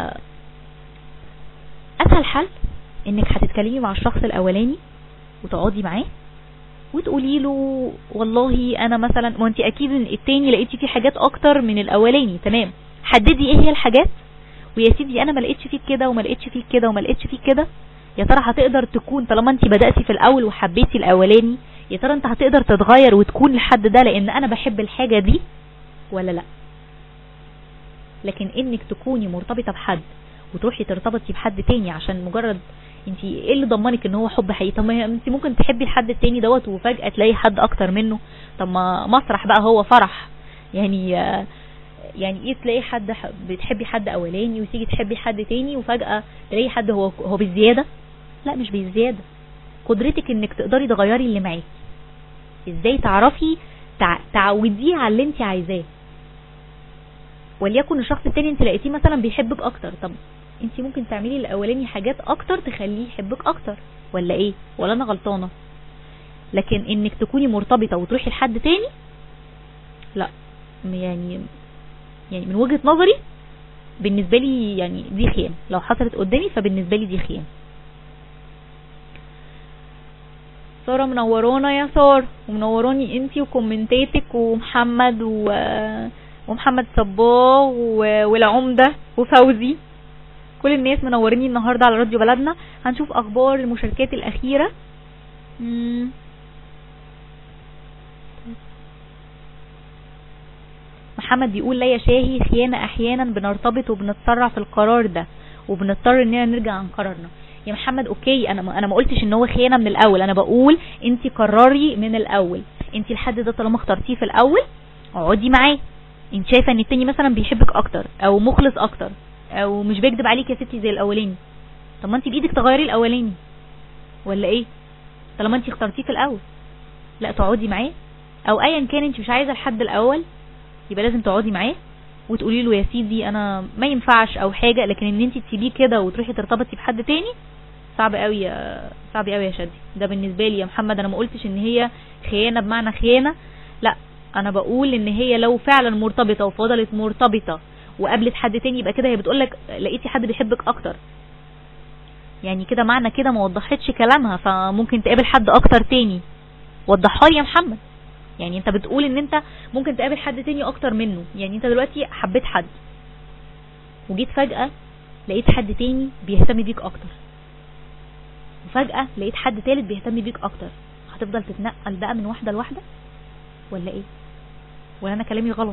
اسهل حل انك هتتكلمي مع الشخص الاولاني وتقعدي معاه وتقولي له والله انا مثلا، ما انت اكيد التاني لقيتي فيه حاجات اكتر من الاولاني، تمام، حددي ايه هي الحاجات. ويا سيدي انا ما لقيتش فيك كده وما لقيتش فيك كده وما لقيتش فيك كده، يا ترى هتقدر تكون طالما انت بدأتي في الاول وحبيتي الاولاني، يا ترى انت هتقدر تتغير وتكون لحد ده لان انا بحب الحاجة دي ولا لا؟ لكن انك تكوني مرتبطة بحد وتروحي ترتبطي بحد تاني عشان مجرد انت ايه اللي ضمنك ان هو حب حقيقي؟ طب ما انت ممكن تحبي الحد التاني دوت وفجأة تلاقي حد اكتر منه. طب ما مسرح بقى هو فرح يعني، يعني ايه تلاقي حد بتحبي حد اولاني وتيجي تحبي حد تاني وفجأة تلاقي حد هو هو بالزيادة؟ لا مش بالزيادة، قدرتك انك تقدري تغيري اللي معاكي، ازاي تعرفي تع... تعوديه على اللي انت عايزاه. وليكن الشخص التاني انت لقيتيه مثلا بيحبك اكتر، طب انت ممكن تعملي الاولاني حاجات اكتر تخليه يحبك اكتر، ولا ايه؟ ولا انا غلطانة؟ لكن انك تكوني مرتبطة وتروحي لحد تاني، لا يعني يعني من وجهة نظري بالنسبة لي يعني دي خيانة، لو حصلت قدامي فبالنسبة لي دي خيانة. سارة منورانا يا سارة، ومنوراني انتي وكومنتاتك، ومحمد و... ومحمد صباغ و... والعمدة وفوزي، كل الناس منوريني النهاردة على راديو بلدنا. هنشوف اخبار المشاركات الاخيرة. مم. محمد بيقول لا يا شاهي، خيانة احيانا بنرتبط وبنتسرع في القرار ده وبنضطر اننا نرجع عن قرارنا. يا محمد اوكي، انا انا ما قلتش ان هو خيانة من الاول، انا بقول انت قرري من الاول، انت الحد ده طالما اخترتيه في الاول اقعدي معاه. انت شايفه ان التاني مثلا بيحبك اكتر او مخلص اكتر او مش بيكذب عليك يا ستي زي الاولاني، طب ما انت بايدك تغيري الاولاني ولا ايه؟ طالما انت اخترتيه في الاول لا تقعدي معاه، او ايا كان انت مش عايزه الحد الاول يبقى لازم تقعدي معاه وتقولي له يا سيدي انا ما ينفعش او حاجه، لكن ان انت تسيبيه كده وتروحي ترتبطي بحد تاني صعب قوي يا صعب قوي يا شادي. ده بالنسبه لي يا محمد انا ما قلتش ان هي خيانه بمعنى خيانه، لا انا بقول ان هي لو فعلا مرتبطه وفضلت مرتبطه وقابلت حد تاني يبقى كده هي بتقولك لقيتي حد بيحبك اكتر، يعني كده معنى كده ما وضحتش كلامها، فممكن تقابل حد اكتر تاني. وضحها لي يا محمد، يعني انت بتقول ان انت ممكن تقابل حد تاني اكتر منه، يعني انت دلوقتي حبيت حد وجيت فجأة لقيت حد تاني بيهتم بيك اكتر، وفجأة لقيت حد تالت بيهتم بيك اكتر، هتفضل تتنقل بقى من واحدة لواحدة ولا ايه؟ ولا انا كلامي غلط؟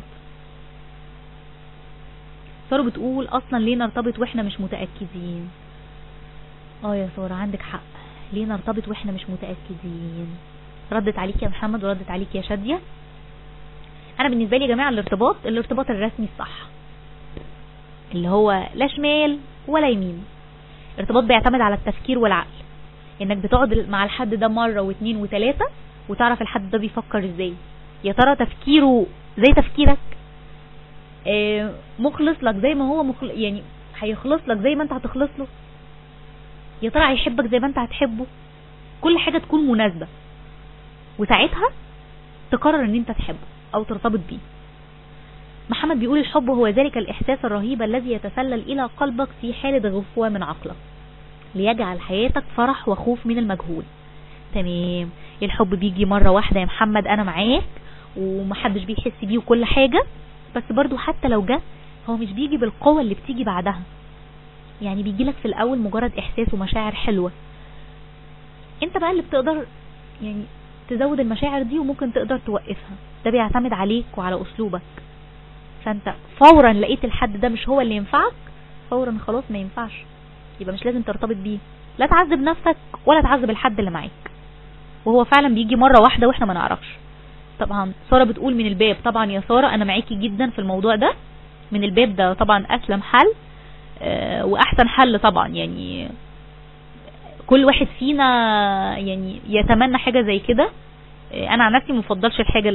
سارة بتقول اصلا ليه نرتبط واحنا مش متأكدين؟ اه يا سارة عندك حق، ليه نرتبط واحنا مش متأكدين؟ ردت عليك يا محمد وردت عليك يا شادية. انا بالنسبة لي يا جماعة الارتباط الارتباط الرسمي الصح اللي هو لا شمال ولا يمين، ارتباط بيعتمد على التفكير والعقل، انك بتقعد مع الحد ده مرة واثنين وثلاثة وتعرف الحد ده بيفكر ازاي، يا ترى تفكيره زي تفكيرك، اه مخلص لك زي ما هو مخل... يعني هيخلص لك زي ما انت هتخلص له، يا ترى هيحبك زي ما انت هتحبه، كل حاجة تكون مناسبة وساعتها تقرر ان انت تحبه او ترتبط بيه. محمد بيقول الحب هو ذلك الاحساس الرهيب الذي يتسلل الى قلبك في حالة غفوة من عقلك ليجعل حياتك فرح وخوف من المجهول. تمام، الحب بيجي مرة واحدة يا محمد انا معاك ومحدش بيحس بيه وكل حاجة، بس برضو حتى لو جه هو مش بيجي بالقوة اللي بتيجي بعدها، يعني بيجي لك في الاول مجرد احساس ومشاعر حلوة، انت بقى اللي بتقدر يعني تزود المشاعر دي وممكن تقدر توقفها، ده بيعتمد عليك وعلى اسلوبك. فانت فورا لقيت الحد ده مش هو اللي ينفعك فورا خلاص ما ينفعش، يبقى مش لازم ترتبط بيه، لا تعذب نفسك ولا تعذب الحد اللي معاك، وهو فعلا بيجي مرة واحدة واحنا ما نعرفش. طبعا سارة بتقول من الباب، طبعا يا سارة انا معاكي جدا في الموضوع ده، من الباب ده طبعا اسلم حل أه واحسن حل طبعا، يعني كل واحد فينا يعني يتمنى حاجة زي كده. أه انا عن نفسي مفضلش الحاجة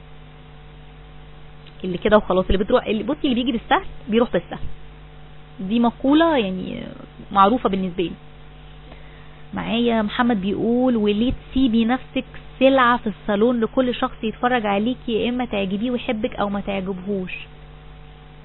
اللي كده وخلاص، اللي بتروح اللي بصي اللي بيجي بالسهل بيروح بالسهل، دي مقولة يعني معروفة بالنسبة لي. معايا محمد بيقول وليه تسيبي نفسك سلعة في الصالون لكل شخص يتفرج عليكي، يا اما تعجبيه ويحبك او ما تعجبهوش.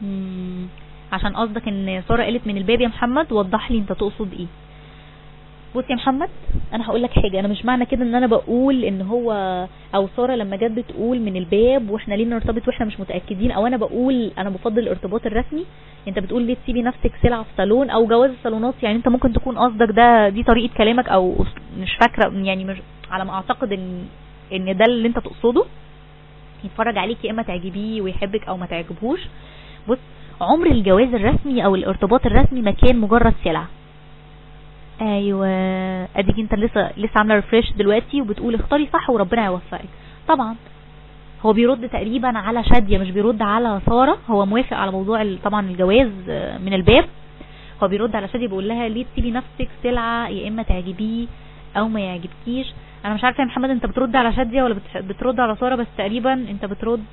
مم. عشان قصدك ان سارة قالت من الباب يا محمد، وضح لي انت تقصد ايه. بص يا محمد، انا هقول لك حاجه. انا مش معنى كده ان انا بقول ان هو او ساره لما جت بتقول من الباب واحنا ليه نرتبط واحنا مش متاكدين، او انا بقول انا بفضل الارتباط الرسمي. انت بتقول ليه تسيبي نفسك سلعه في صالون او جواز الصالونات؟ يعني انت ممكن تكون قصدك ده، دي طريقه كلامك، او مش فاكره يعني، مش على ما اعتقد ان ان ده اللي انت تقصده. يتفرج عليك يا اما تعجبيه ويحبك او ما تعجبهوش. بص، عمر الجواز الرسمي او الارتباط الرسمي ما كان مجرد سلعه. ايوه، اديك انت لسه لسه عامله ريفريش دلوقتي وبتقول اختاري صح وربنا يوفقك. طبعا هو بيرد تقريبا على شاديه، مش بيرد على ساره. هو موافق على موضوع طبعا الجواز من الباب. هو بيرد على شاديه بيقول لها ليه تسيبي نفسك سلعه، يا اما تعجبيه او ما يعجبكيش. انا مش عارفه يا محمد انت بترد على شاديه ولا بترد على ساره، بس تقريبا انت بترد.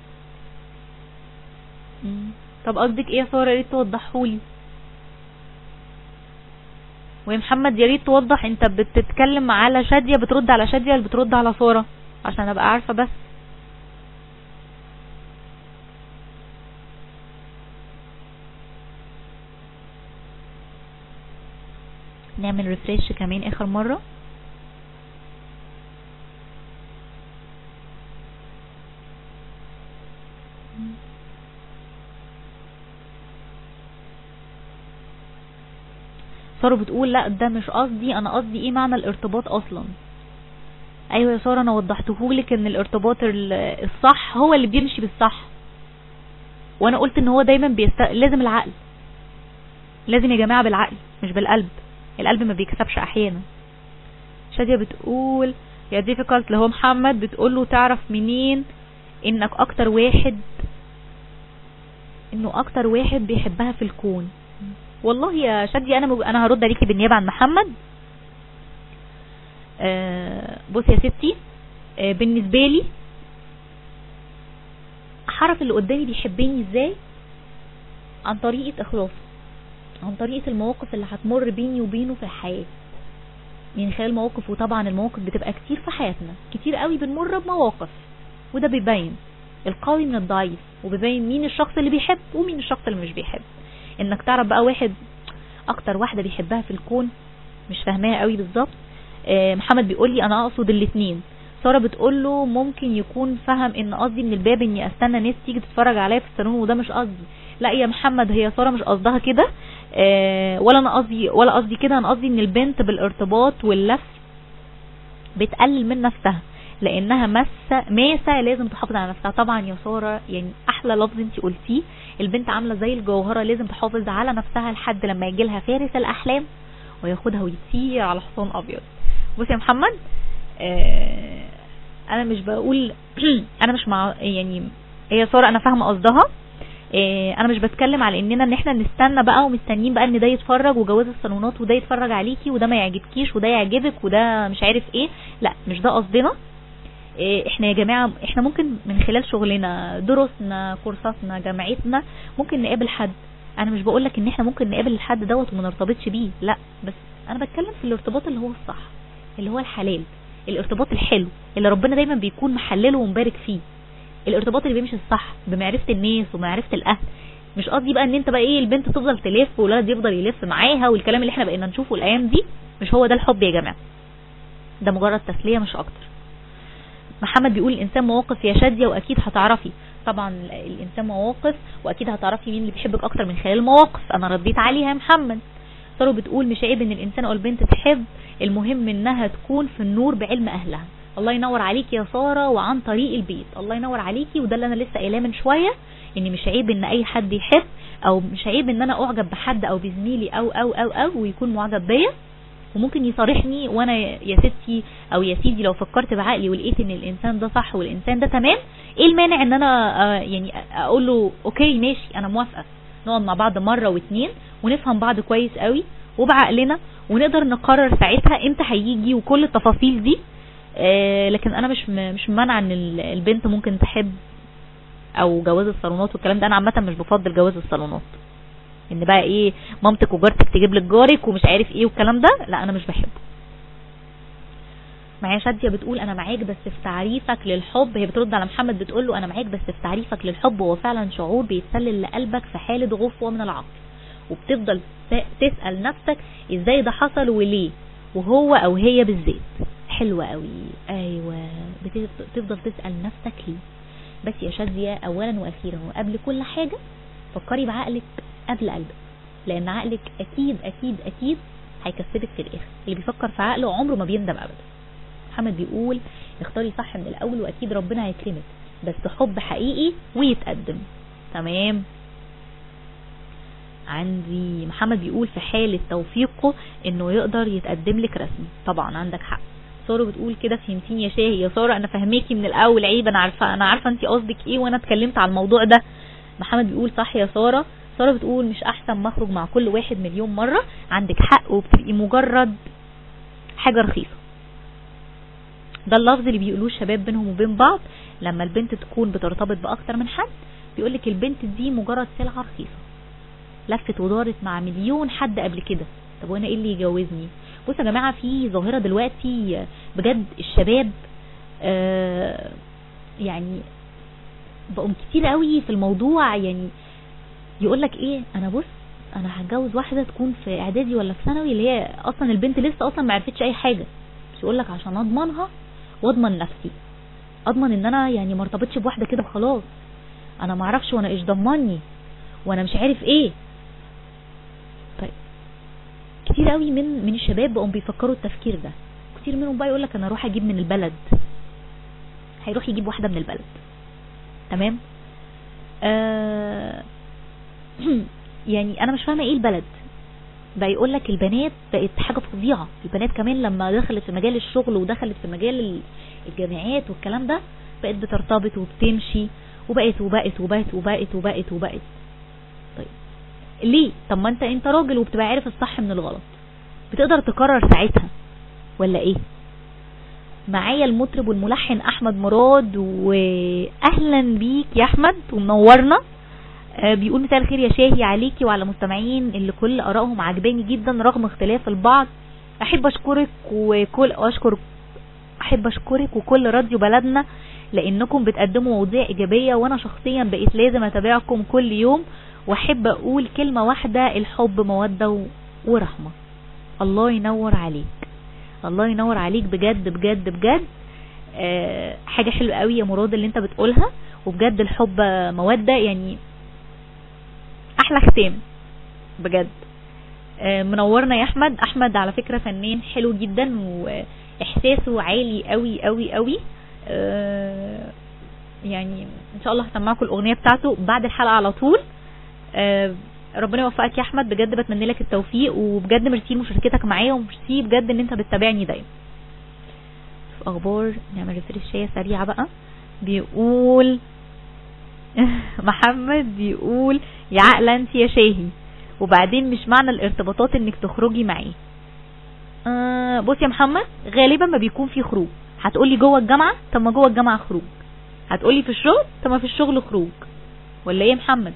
مم. طب قصدك ايه يا ساره؟ يا ريت توضحهولي. ويا محمد يا ريت توضح، انت بتتكلم على شاديه، بترد على شاديه ولا بترد على ساره، عشان ابقى عارفه بس. نعمل ريفريش كمان اخر مره. ساره بتقول لا ده مش قصدي، انا قصدي ايه معنى الارتباط اصلا. ايوه يا ساره، انا وضحتهولك ان الارتباط الصح هو اللي بيمشي بالصح، وانا قلت ان هو دايما بيست... لازم العقل، لازم يا جماعه بالعقل مش بالقلب. القلب ما بيكسبش احيانا. شاديه بتقول يا difficult اللي هو محمد، بتقول له تعرف منين انك اكتر واحد انه اكتر واحد بيحبها في الكون. والله يا شاديه انا مج... انا هرد عليكي بالنيابه عن محمد. آه بص يا ستي، آه بالنسبه لي حرف اللي قدامي بيحبني ازاي؟ عن طريقه اخلاصه، عن طريقه المواقف اللي هتمر بيني وبينه في الحياه، من خلال مواقف. وطبعا المواقف بتبقى كتير في حياتنا، كتير قوي بنمر بمواقف، وده بيبين القوي من الضعيف، وبيبين مين الشخص اللي بيحب ومين الشخص اللي مش بيحب. انك تعرف بقى واحد اكتر واحده بيحبها في الكون، مش فاهماها قوي بالظبط. آه محمد بيقول لي انا اقصد الاثنين. ساره بتقول له ممكن يكون فهم ان قصدي من الباب اني استنى ناس تيجي تتفرج عليا في الصالون، وده مش قصدي. لا يا محمد، هي ساره مش قصدها كده، آه ولا انا قصدي ولا قصدي كده. انا قصدي ان البنت بالارتباط واللف بتقلل من نفسها، لانها مسه ماسه لازم تحافظ على نفسها. طبعا يا ساره يعني احلى لفظ انت قلتيه، البنت عامله زي الجوهره، لازم تحافظ على نفسها لحد لما يجي لها فارس الاحلام وياخدها ويطير على حصان ابيض. بص يا محمد، آه انا مش بقول انا مش مع يعني هي ساره انا فاهمه قصدها. آه انا مش بتكلم على اننا ان احنا نستنى بقى ومستنيين بقى ان ده يتفرج وجواز الصالونات وده يتفرج عليكي وده ما يعجبكيش وده يعجبك وده مش عارف ايه. لا مش ده قصدنا. احنا يا جماعة احنا ممكن من خلال شغلنا، دروسنا، كورساتنا، جامعتنا، ممكن نقابل حد. انا مش بقولك ان احنا ممكن نقابل الحد دوت وما نرتبطش بيه، لا، بس انا بتكلم في الارتباط اللي هو الصح، اللي هو الحلال، الارتباط الحلو اللي ربنا دايما بيكون محلله ومبارك فيه، الارتباط اللي بيمشي الصح بمعرفة الناس ومعرفة الاهل. مش قصدي بقى ان انت بقى ايه البنت تفضل تلف والولد يفضل يلف معاها والكلام اللي احنا بقينا نشوفه الايام دي. مش هو ده الحب يا جماعة، ده مجرد تسلية مش اكتر. محمد بيقول الانسان مواقف يا شاديه، واكيد هتعرفي. طبعا الانسان مواقف، واكيد هتعرفي مين اللي بيحبك اكتر من خلال المواقف. انا رديت عليها يا محمد. ساره بتقول مش عيب ان الانسان او البنت تحب، المهم انها تكون في النور بعلم اهلها. الله ينور عليكي يا ساره، وعن طريق البيت. الله ينور عليكي، وده اللي انا لسه قايلاه من شويه، ان مش عيب ان اي حد يحب، او مش عيب ان انا اعجب بحد او بزميلي او او او او ويكون معجب بيا، وممكن يصارحني وانا يا ستي او يا سيدي لو فكرت بعقلي ولقيت ان الانسان ده صح والانسان ده تمام، ايه المانع ان انا آه يعني اقول له اوكي ماشي انا موافقه، نقعد مع بعض مره واتنين ونفهم بعض كويس قوي وبعقلنا، ونقدر نقرر ساعتها امتى هيجي وكل التفاصيل دي. آه لكن انا مش مش مانعه ان البنت ممكن تحب او جواز الصالونات والكلام ده. انا عامه مش بفضل جواز الصالونات، ان بقى ايه مامتك وجارتك تجيب لك جارك ومش عارف ايه والكلام ده، لا انا مش بحبه. معايا شاديه بتقول انا معاك بس في تعريفك للحب. هي بترد على محمد بتقول له انا معاك بس في تعريفك للحب هو فعلا شعور بيتسلل لقلبك في حاله غفوه من العقل، وبتفضل تسال نفسك ازاي ده حصل وليه، وهو او هي بالذات. حلوة قوي. ايوه بتفضل تسأل نفسك ليه. بس يا شادية اولا واخيرا وقبل كل حاجة فكري بعقلك قبل قلبك، لان عقلك اكيد اكيد اكيد هيكسبك في الاخر. اللي بيفكر في عقله عمره ما بيندم ابدا. محمد بيقول اختاري صح من الاول واكيد ربنا هيكرمك، بس حب حقيقي ويتقدم. تمام. عندي محمد بيقول في حالة توفيقه انه يقدر يتقدم لك رسمي. طبعا عندك حق. سارة بتقول كده فهمتيني يا شاهي. يا سارة انا فهميكي من الاول، عيب، انا عارفه انا عارفه انت قصدك ايه وانا اتكلمت على الموضوع ده. محمد بيقول صح يا سارة. سارة بتقول مش احسن ما اخرج مع كل واحد مليون مرة. عندك حق، وبتبقي مجرد حاجة رخيصة. ده اللفظ اللي بيقولوه الشباب بينهم وبين بعض لما البنت تكون بترتبط باكتر من حد، بيقولك البنت دي مجرد سلعة رخيصة لفت ودارت مع مليون حد قبل كده. طب وانا ايه اللي يجوزني؟ بصوا يا جماعة في ظاهرة دلوقتي بجد الشباب آه يعني بقوا كتير قوي في الموضوع. يعني يقولك ايه، انا بص انا هتجوز واحدة تكون في اعدادي ولا في ثانوي، اللي هي اصلا البنت لسه اصلا ما عرفتش اي حاجة، بس يقولك عشان اضمنها واضمن نفسي، اضمن ان انا يعني ما ارتبطش بواحدة كده خلاص، انا ما اعرفش وانا ايش ضمني وانا مش عارف ايه. طيب كتير قوي من من الشباب بقوا بيفكروا التفكير ده. كتير منهم بقى يقولك انا اروح اجيب من البلد، هيروح يجيب واحدة من البلد. تمام. آه يعني انا مش فاهمة ايه البلد بقى. يقولك البنات بقت حاجة فظيعة. البنات كمان لما دخلت في مجال الشغل ودخلت في مجال الجامعات والكلام ده بقت بترتبط وبتمشي وبقت وبقت وبقت وبقت وبقت وبقت. طيب ليه؟ طب ما انت انت راجل وبتبقى عارف الصح من الغلط، بتقدر تقرر ساعتها ولا ايه؟ معايا المطرب والملحن احمد مراد، واهلا بيك يا احمد ومنورنا. آه بيقول مساء الخير يا شاهي عليكي وعلى مستمعين اللي كل ارائهم عجباني جدا رغم اختلاف البعض. احب اشكرك وكل اشكر احب اشكرك وكل راديو بلدنا لانكم بتقدموا مواضيع ايجابيه، وانا شخصيا بقيت لازم اتابعكم كل يوم. واحب اقول كلمه واحده، الحب موده ورحمه. الله ينور عليك، الله ينور عليك بجد بجد بجد. أه حاجه حلوه قوي يا مراد اللي انت بتقولها، وبجد الحب موده يعني احلى ختام بجد. أه منورنا يا احمد. احمد على فكره فنان حلو جدا واحساسه عالي قوي قوي قوي. أه يعني ان شاء الله هسمعكم الاغنيه بتاعته بعد الحلقه على طول. أه ربنا يوفقك يا احمد، بجد بتمنى لك التوفيق، وبجد ميرسي مشاركتك معايا، وميرسي بجد ان انت بتتابعني دايما. في اخبار نعمل ريفريشيه سريعه بقى. بيقول محمد بيقول يا عقله انت يا شاهي، وبعدين مش معنى الارتباطات انك تخرجي معاه. أه بص يا محمد، غالبا ما بيكون في خروج. هتقولي جوه الجامعه، طب ما جوه الجامعه خروج. هتقولي في الشغل، طب ما في الشغل خروج، ولا ايه يا محمد؟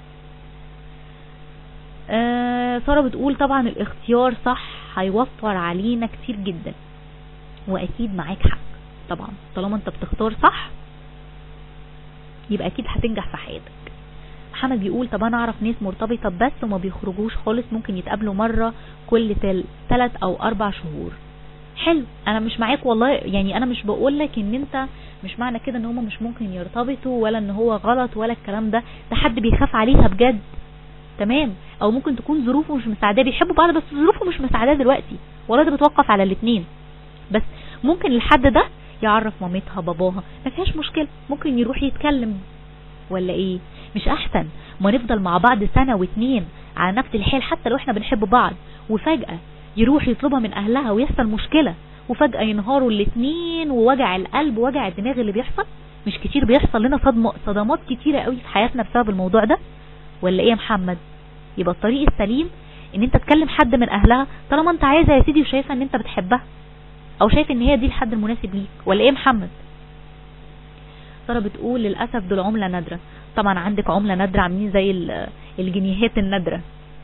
آه سارة بتقول طبعا الاختيار صح هيوفر علينا كتير جدا، واكيد معاك حق طبعا. طالما انت بتختار صح يبقى اكيد هتنجح في حياتك. محمد بيقول طب انا اعرف ناس مرتبطة بس وما بيخرجوش خالص، ممكن يتقابلوا مرة كل تل... تلات او اربع شهور. حلو، انا مش معاك والله. يعني انا مش بقولك ان انت مش معنى كده ان هما مش ممكن يرتبطوا ولا ان هو غلط ولا الكلام ده. ده حد بيخاف عليها بجد. تمام. او ممكن تكون ظروفه مش مساعداه، بيحبوا بعض بس ظروفه مش مساعداه دلوقتي، ولا ده بتوقف على الاثنين. بس ممكن الحد ده يعرف مامتها باباها، ما فيهاش مشكله، ممكن يروح يتكلم، ولا ايه؟ مش احسن ما نفضل مع بعض سنه واتنين على نفس الحال حتى لو احنا بنحب بعض، وفجاه يروح يطلبها من اهلها ويحصل مشكله، وفجاه ينهاروا الاثنين، ووجع القلب ووجع الدماغ اللي بيحصل. مش كتير بيحصل لنا صدمه صدمات كتيره قوي في حياتنا بسبب الموضوع ده، ولا ايه يا محمد؟ يبقى الطريق السليم ان انت تكلم حد من اهلها طالما انت عايزها يا سيدي وشايفه ان انت بتحبها، او شايف ان هي دي الحد المناسب ليك، ولا ايه يا محمد؟ ساره بتقول للاسف دول عمله نادره. طبعا عندك عمله نادره عاملين زي الجنيهات النادره.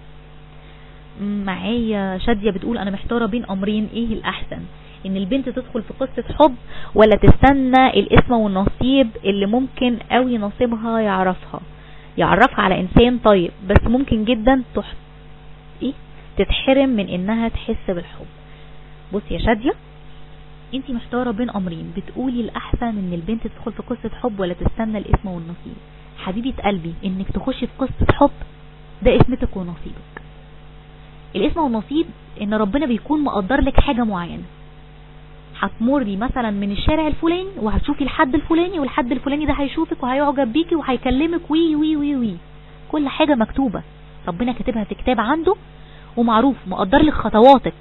معايا شاديه بتقول انا محتاره بين امرين، ايه الاحسن؟ ان البنت تدخل في قصه حب ولا تستنى الاسم والنصيب اللي ممكن قوي نصيبها يعرفها يعرفها على انسان طيب، بس ممكن جدا تح... إيه؟ تتحرم من انها تحس بالحب. بصي يا شادية، انتي محتارة بين امرين، بتقولي الاحسن ان البنت تدخل في قصة حب ولا تستنى الاسم والنصيب. حبيبة قلبي، انك تخشي في قصة حب ده اسمتك ونصيبك. الاسم والنصيب ان ربنا بيكون مقدر لك حاجة معينة، هتمري مثلا من الشارع الفلاني وهتشوفي الحد الفلاني، والحد الفلاني ده هيشوفك وهيعجب بيكي وهيكلمك وي وي وي وي كل حاجة مكتوبة، ربنا كاتبها في كتاب عنده ومعروف، مقدر لك خطواتك.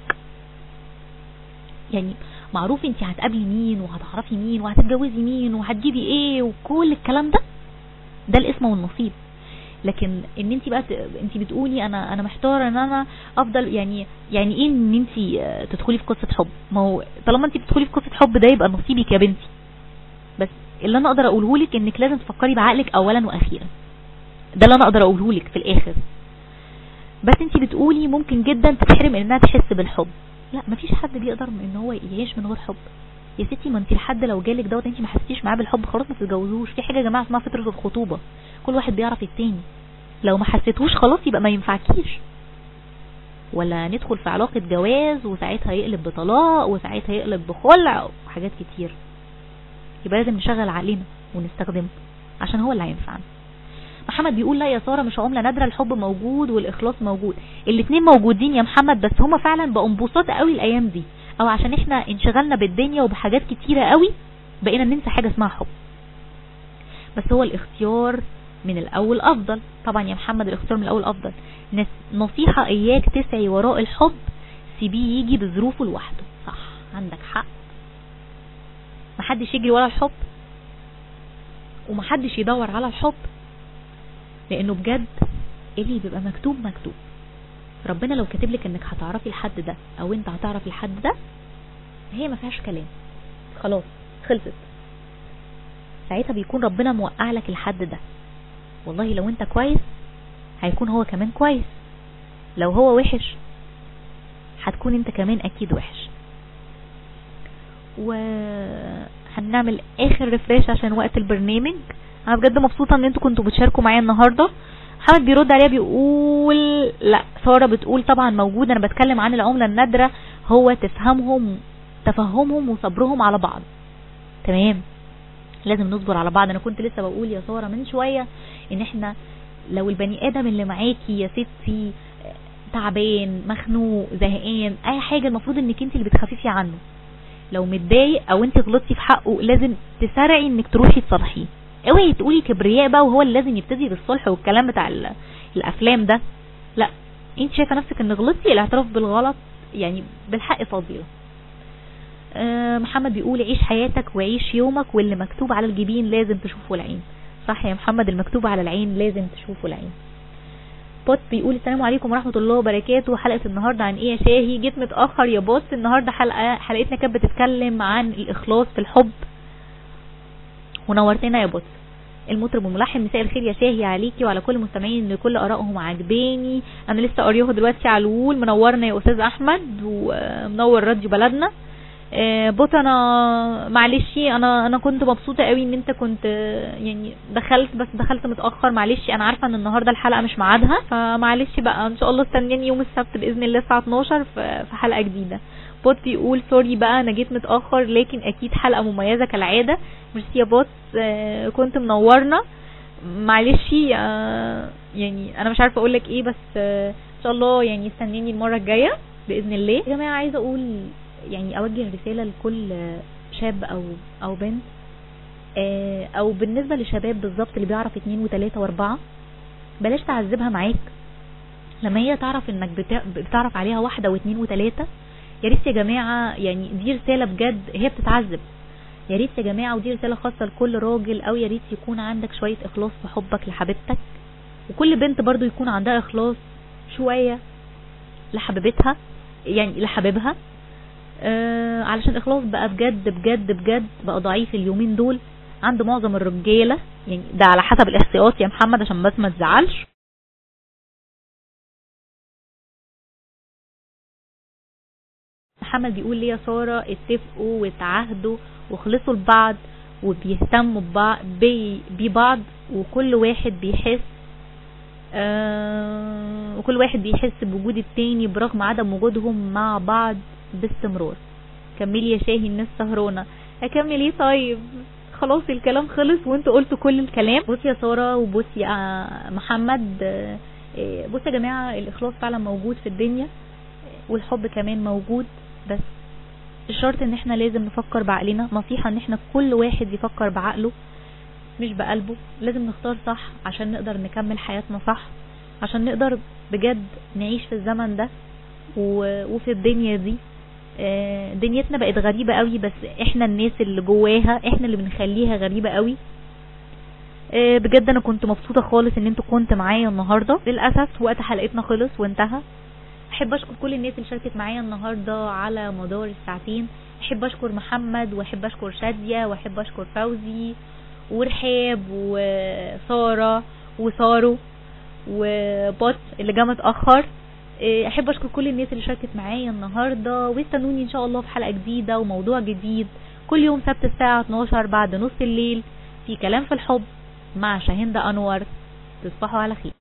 يعني معروف انت هتقابلي مين وهتعرفي مين وهتتجوزي مين وهتجيبي ايه وكل الكلام ده، ده الاسم والنصيب. لكن ان انت بقى انت بتقولي انا انا محتاره ان انا افضل، يعني يعني ايه ان انت تدخلي في قصه حب؟ ما هو طالما انت بتدخلي في قصه حب ده يبقى نصيبك يا بنتي. بس اللي انا اقدر اقوله لك انك لازم تفكري بعقلك اولا واخيرا، ده اللي انا اقدر اقوله لك في الاخر. بس انت بتقولي ممكن جدا تتحرم انها تحس بالحب. لا، مفيش حد بيقدر ان هو يعيش من غير حب يا ستي. ما انت الحد لو جالك دوت انت ما حسيتيش معاه بالحب، خلاص ما تتجوزوش. في حاجه يا جماعه اسمها فتره الخطوبه، كل واحد بيعرف التاني، لو ما حسيتوش خلاص يبقى ما ينفعكيش. ولا ندخل في علاقه جواز وساعتها يقلب بطلاق وساعتها يقلب بخلع وحاجات كتير. يبقى لازم نشغل عقلنا ونستخدمه عشان هو اللي هينفعنا. محمد بيقول لا يا ساره مش عمله نادره، الحب موجود والاخلاص موجود. الاثنين موجودين يا محمد، بس هما فعلا بقوا انبساط قوي الايام دي، او عشان احنا انشغلنا بالدنيا وبحاجات كتيره قوي بقينا ننسى حاجه اسمها حب. بس هو الاختيار من الاول افضل طبعا يا محمد، الاختيار من الاول افضل. نصيحه اياك تسعي وراء الحب، سيبيه يجي بظروفه لوحده. صح، عندك حق، محدش يجري ورا الحب ومحدش يدور على الحب، لانه بجد اللي بيبقى مكتوب مكتوب. ربنا لو كاتب لك انك هتعرفي الحد ده او انت هتعرف الحد ده، هي ما فيهاش كلام، خلاص خلصت. ساعتها بيكون ربنا موقع لك الحد ده. والله لو انت كويس هيكون هو كمان كويس، لو هو وحش هتكون انت كمان اكيد وحش. وهنعمل اخر ريفريش عشان وقت البرنامج. انا بجد مبسوطه ان انتوا كنتوا بتشاركوا معايا النهارده. محمد بيرد عليها بيقول لا، ساره بتقول طبعا موجود، انا بتكلم عن العمله النادره، هو تفهمهم تفهمهم وصبرهم على بعض. تمام، لازم نصبر على بعض. انا كنت لسه بقول يا ساره من شويه ان احنا لو البني ادم اللي معاكي يا ستي تعبان مخنوق زهقان اي حاجه، المفروض انك انت اللي بتخففي عنه. لو متضايق او انت غلطتي في حقه لازم تسارعي انك تروحي تصالحيه. اوعي تقولي كبرياء بقى وهو اللي لازم يبتدي بالصلح والكلام بتاع الافلام ده. لا، انت شايفه نفسك ان غلطتي، الاعتراف بالغلط يعني بالحق فضيله. أه محمد بيقول عيش حياتك وعيش يومك، واللي مكتوب على الجبين لازم تشوفه العين. صح يا محمد، المكتوب على العين لازم تشوفه العين. بوت بيقول السلام عليكم ورحمه الله وبركاته، حلقه النهارده عن ايه يا شاهي؟ جيت متاخر يا بوت. النهارده حلقه حلقتنا كانت بتتكلم عن الاخلاص في الحب ونورتنا يا بوت. المطرب والملحن، مساء الخير يا شاهي عليكي وعلى كل المستمعين اللي كل ارائهم عجباني. انا لسه قاريوها دلوقتي على الول. منورنا يا استاذ احمد ومنور راديو بلدنا. بوت انا معلش انا انا كنت مبسوطه قوي ان انت كنت يعني دخلت، بس دخلت متاخر معلش. انا عارفه ان النهارده الحلقه مش ميعادها، فمعلش بقى ان شاء الله استناني يوم السبت باذن الله الساعه اتناشر في حلقه جديده. بوت بيقول سوري بقى انا جيت متاخر، لكن اكيد حلقه مميزه كالعاده. ميرسي يا بوت، كنت منورنا. معلش يعني انا مش عارفه اقول لك ايه، بس ان شاء الله يعني استناني المره الجايه باذن الله. يا جماعه عايزه اقول يعني اوجه رساله لكل شاب او او بنت، او بالنسبه للشباب بالظبط اللي بيعرف اتنين وتلاته واربعه، بلاش تعذبها معاك لما هي تعرف انك بتعرف عليها واحده واتنين وتلاته. يا ريت يا جماعه، يعني دي رساله بجد، هي بتتعذب. يا ريت يا جماعه، ودي رساله خاصه لكل راجل، او يا ريت يكون عندك شويه اخلاص في حبك لحبيبتك، وكل بنت برضو يكون عندها اخلاص شويه لحبيبتها يعني لحبيبها. آه علشان الاخلاص بقى بجد بجد بجد بقى ضعيف اليومين دول عند معظم الرجاله، يعني ده على حسب الاحصائيات يا محمد عشان بس ما تزعلش. محمد بيقول لي يا ساره اتفقوا وتعاهدوا وخلصوا لبعض وبيهتموا ببعض، وكل واحد بيحس آه وكل واحد بيحس بوجود التاني برغم عدم وجودهم مع بعض باستمرار. كملي يا شاهي الناس سهرانة. اكمل ايه طيب؟ خلاص الكلام خلص وانتوا قلتوا كل الكلام. بصي يا سارة وبصي يا محمد، بصي يا جماعة الاخلاص فعلا موجود في الدنيا والحب كمان موجود، بس الشرط ان احنا لازم نفكر بعقلنا. نصيحة ان احنا كل واحد يفكر بعقله مش بقلبه. لازم نختار صح عشان نقدر نكمل حياتنا صح، عشان نقدر بجد نعيش في الزمن ده وفي الدنيا دي. دنيتنا بقت غريبة قوي، بس احنا الناس اللي جواها احنا اللي بنخليها غريبة قوي. بجد انا كنت مبسوطة خالص ان انتوا كنت معايا النهاردة. للأسف وقت حلقتنا خلص وانتهى. احب اشكر كل الناس اللي شاركت معايا النهاردة على مدار الساعتين. احب اشكر محمد واحب اشكر شادية واحب اشكر فوزي ورحاب وسارة وسارو وبوت اللي جا متأخر. احب اشكر كل الناس اللي شاركت معايا النهاردة، واستنوني ان شاء الله في حلقة جديدة وموضوع جديد كل يوم سبت الساعة اتناشر بعد نص الليل في كلام في الحب مع شاهندة انور. تصبحوا على خير.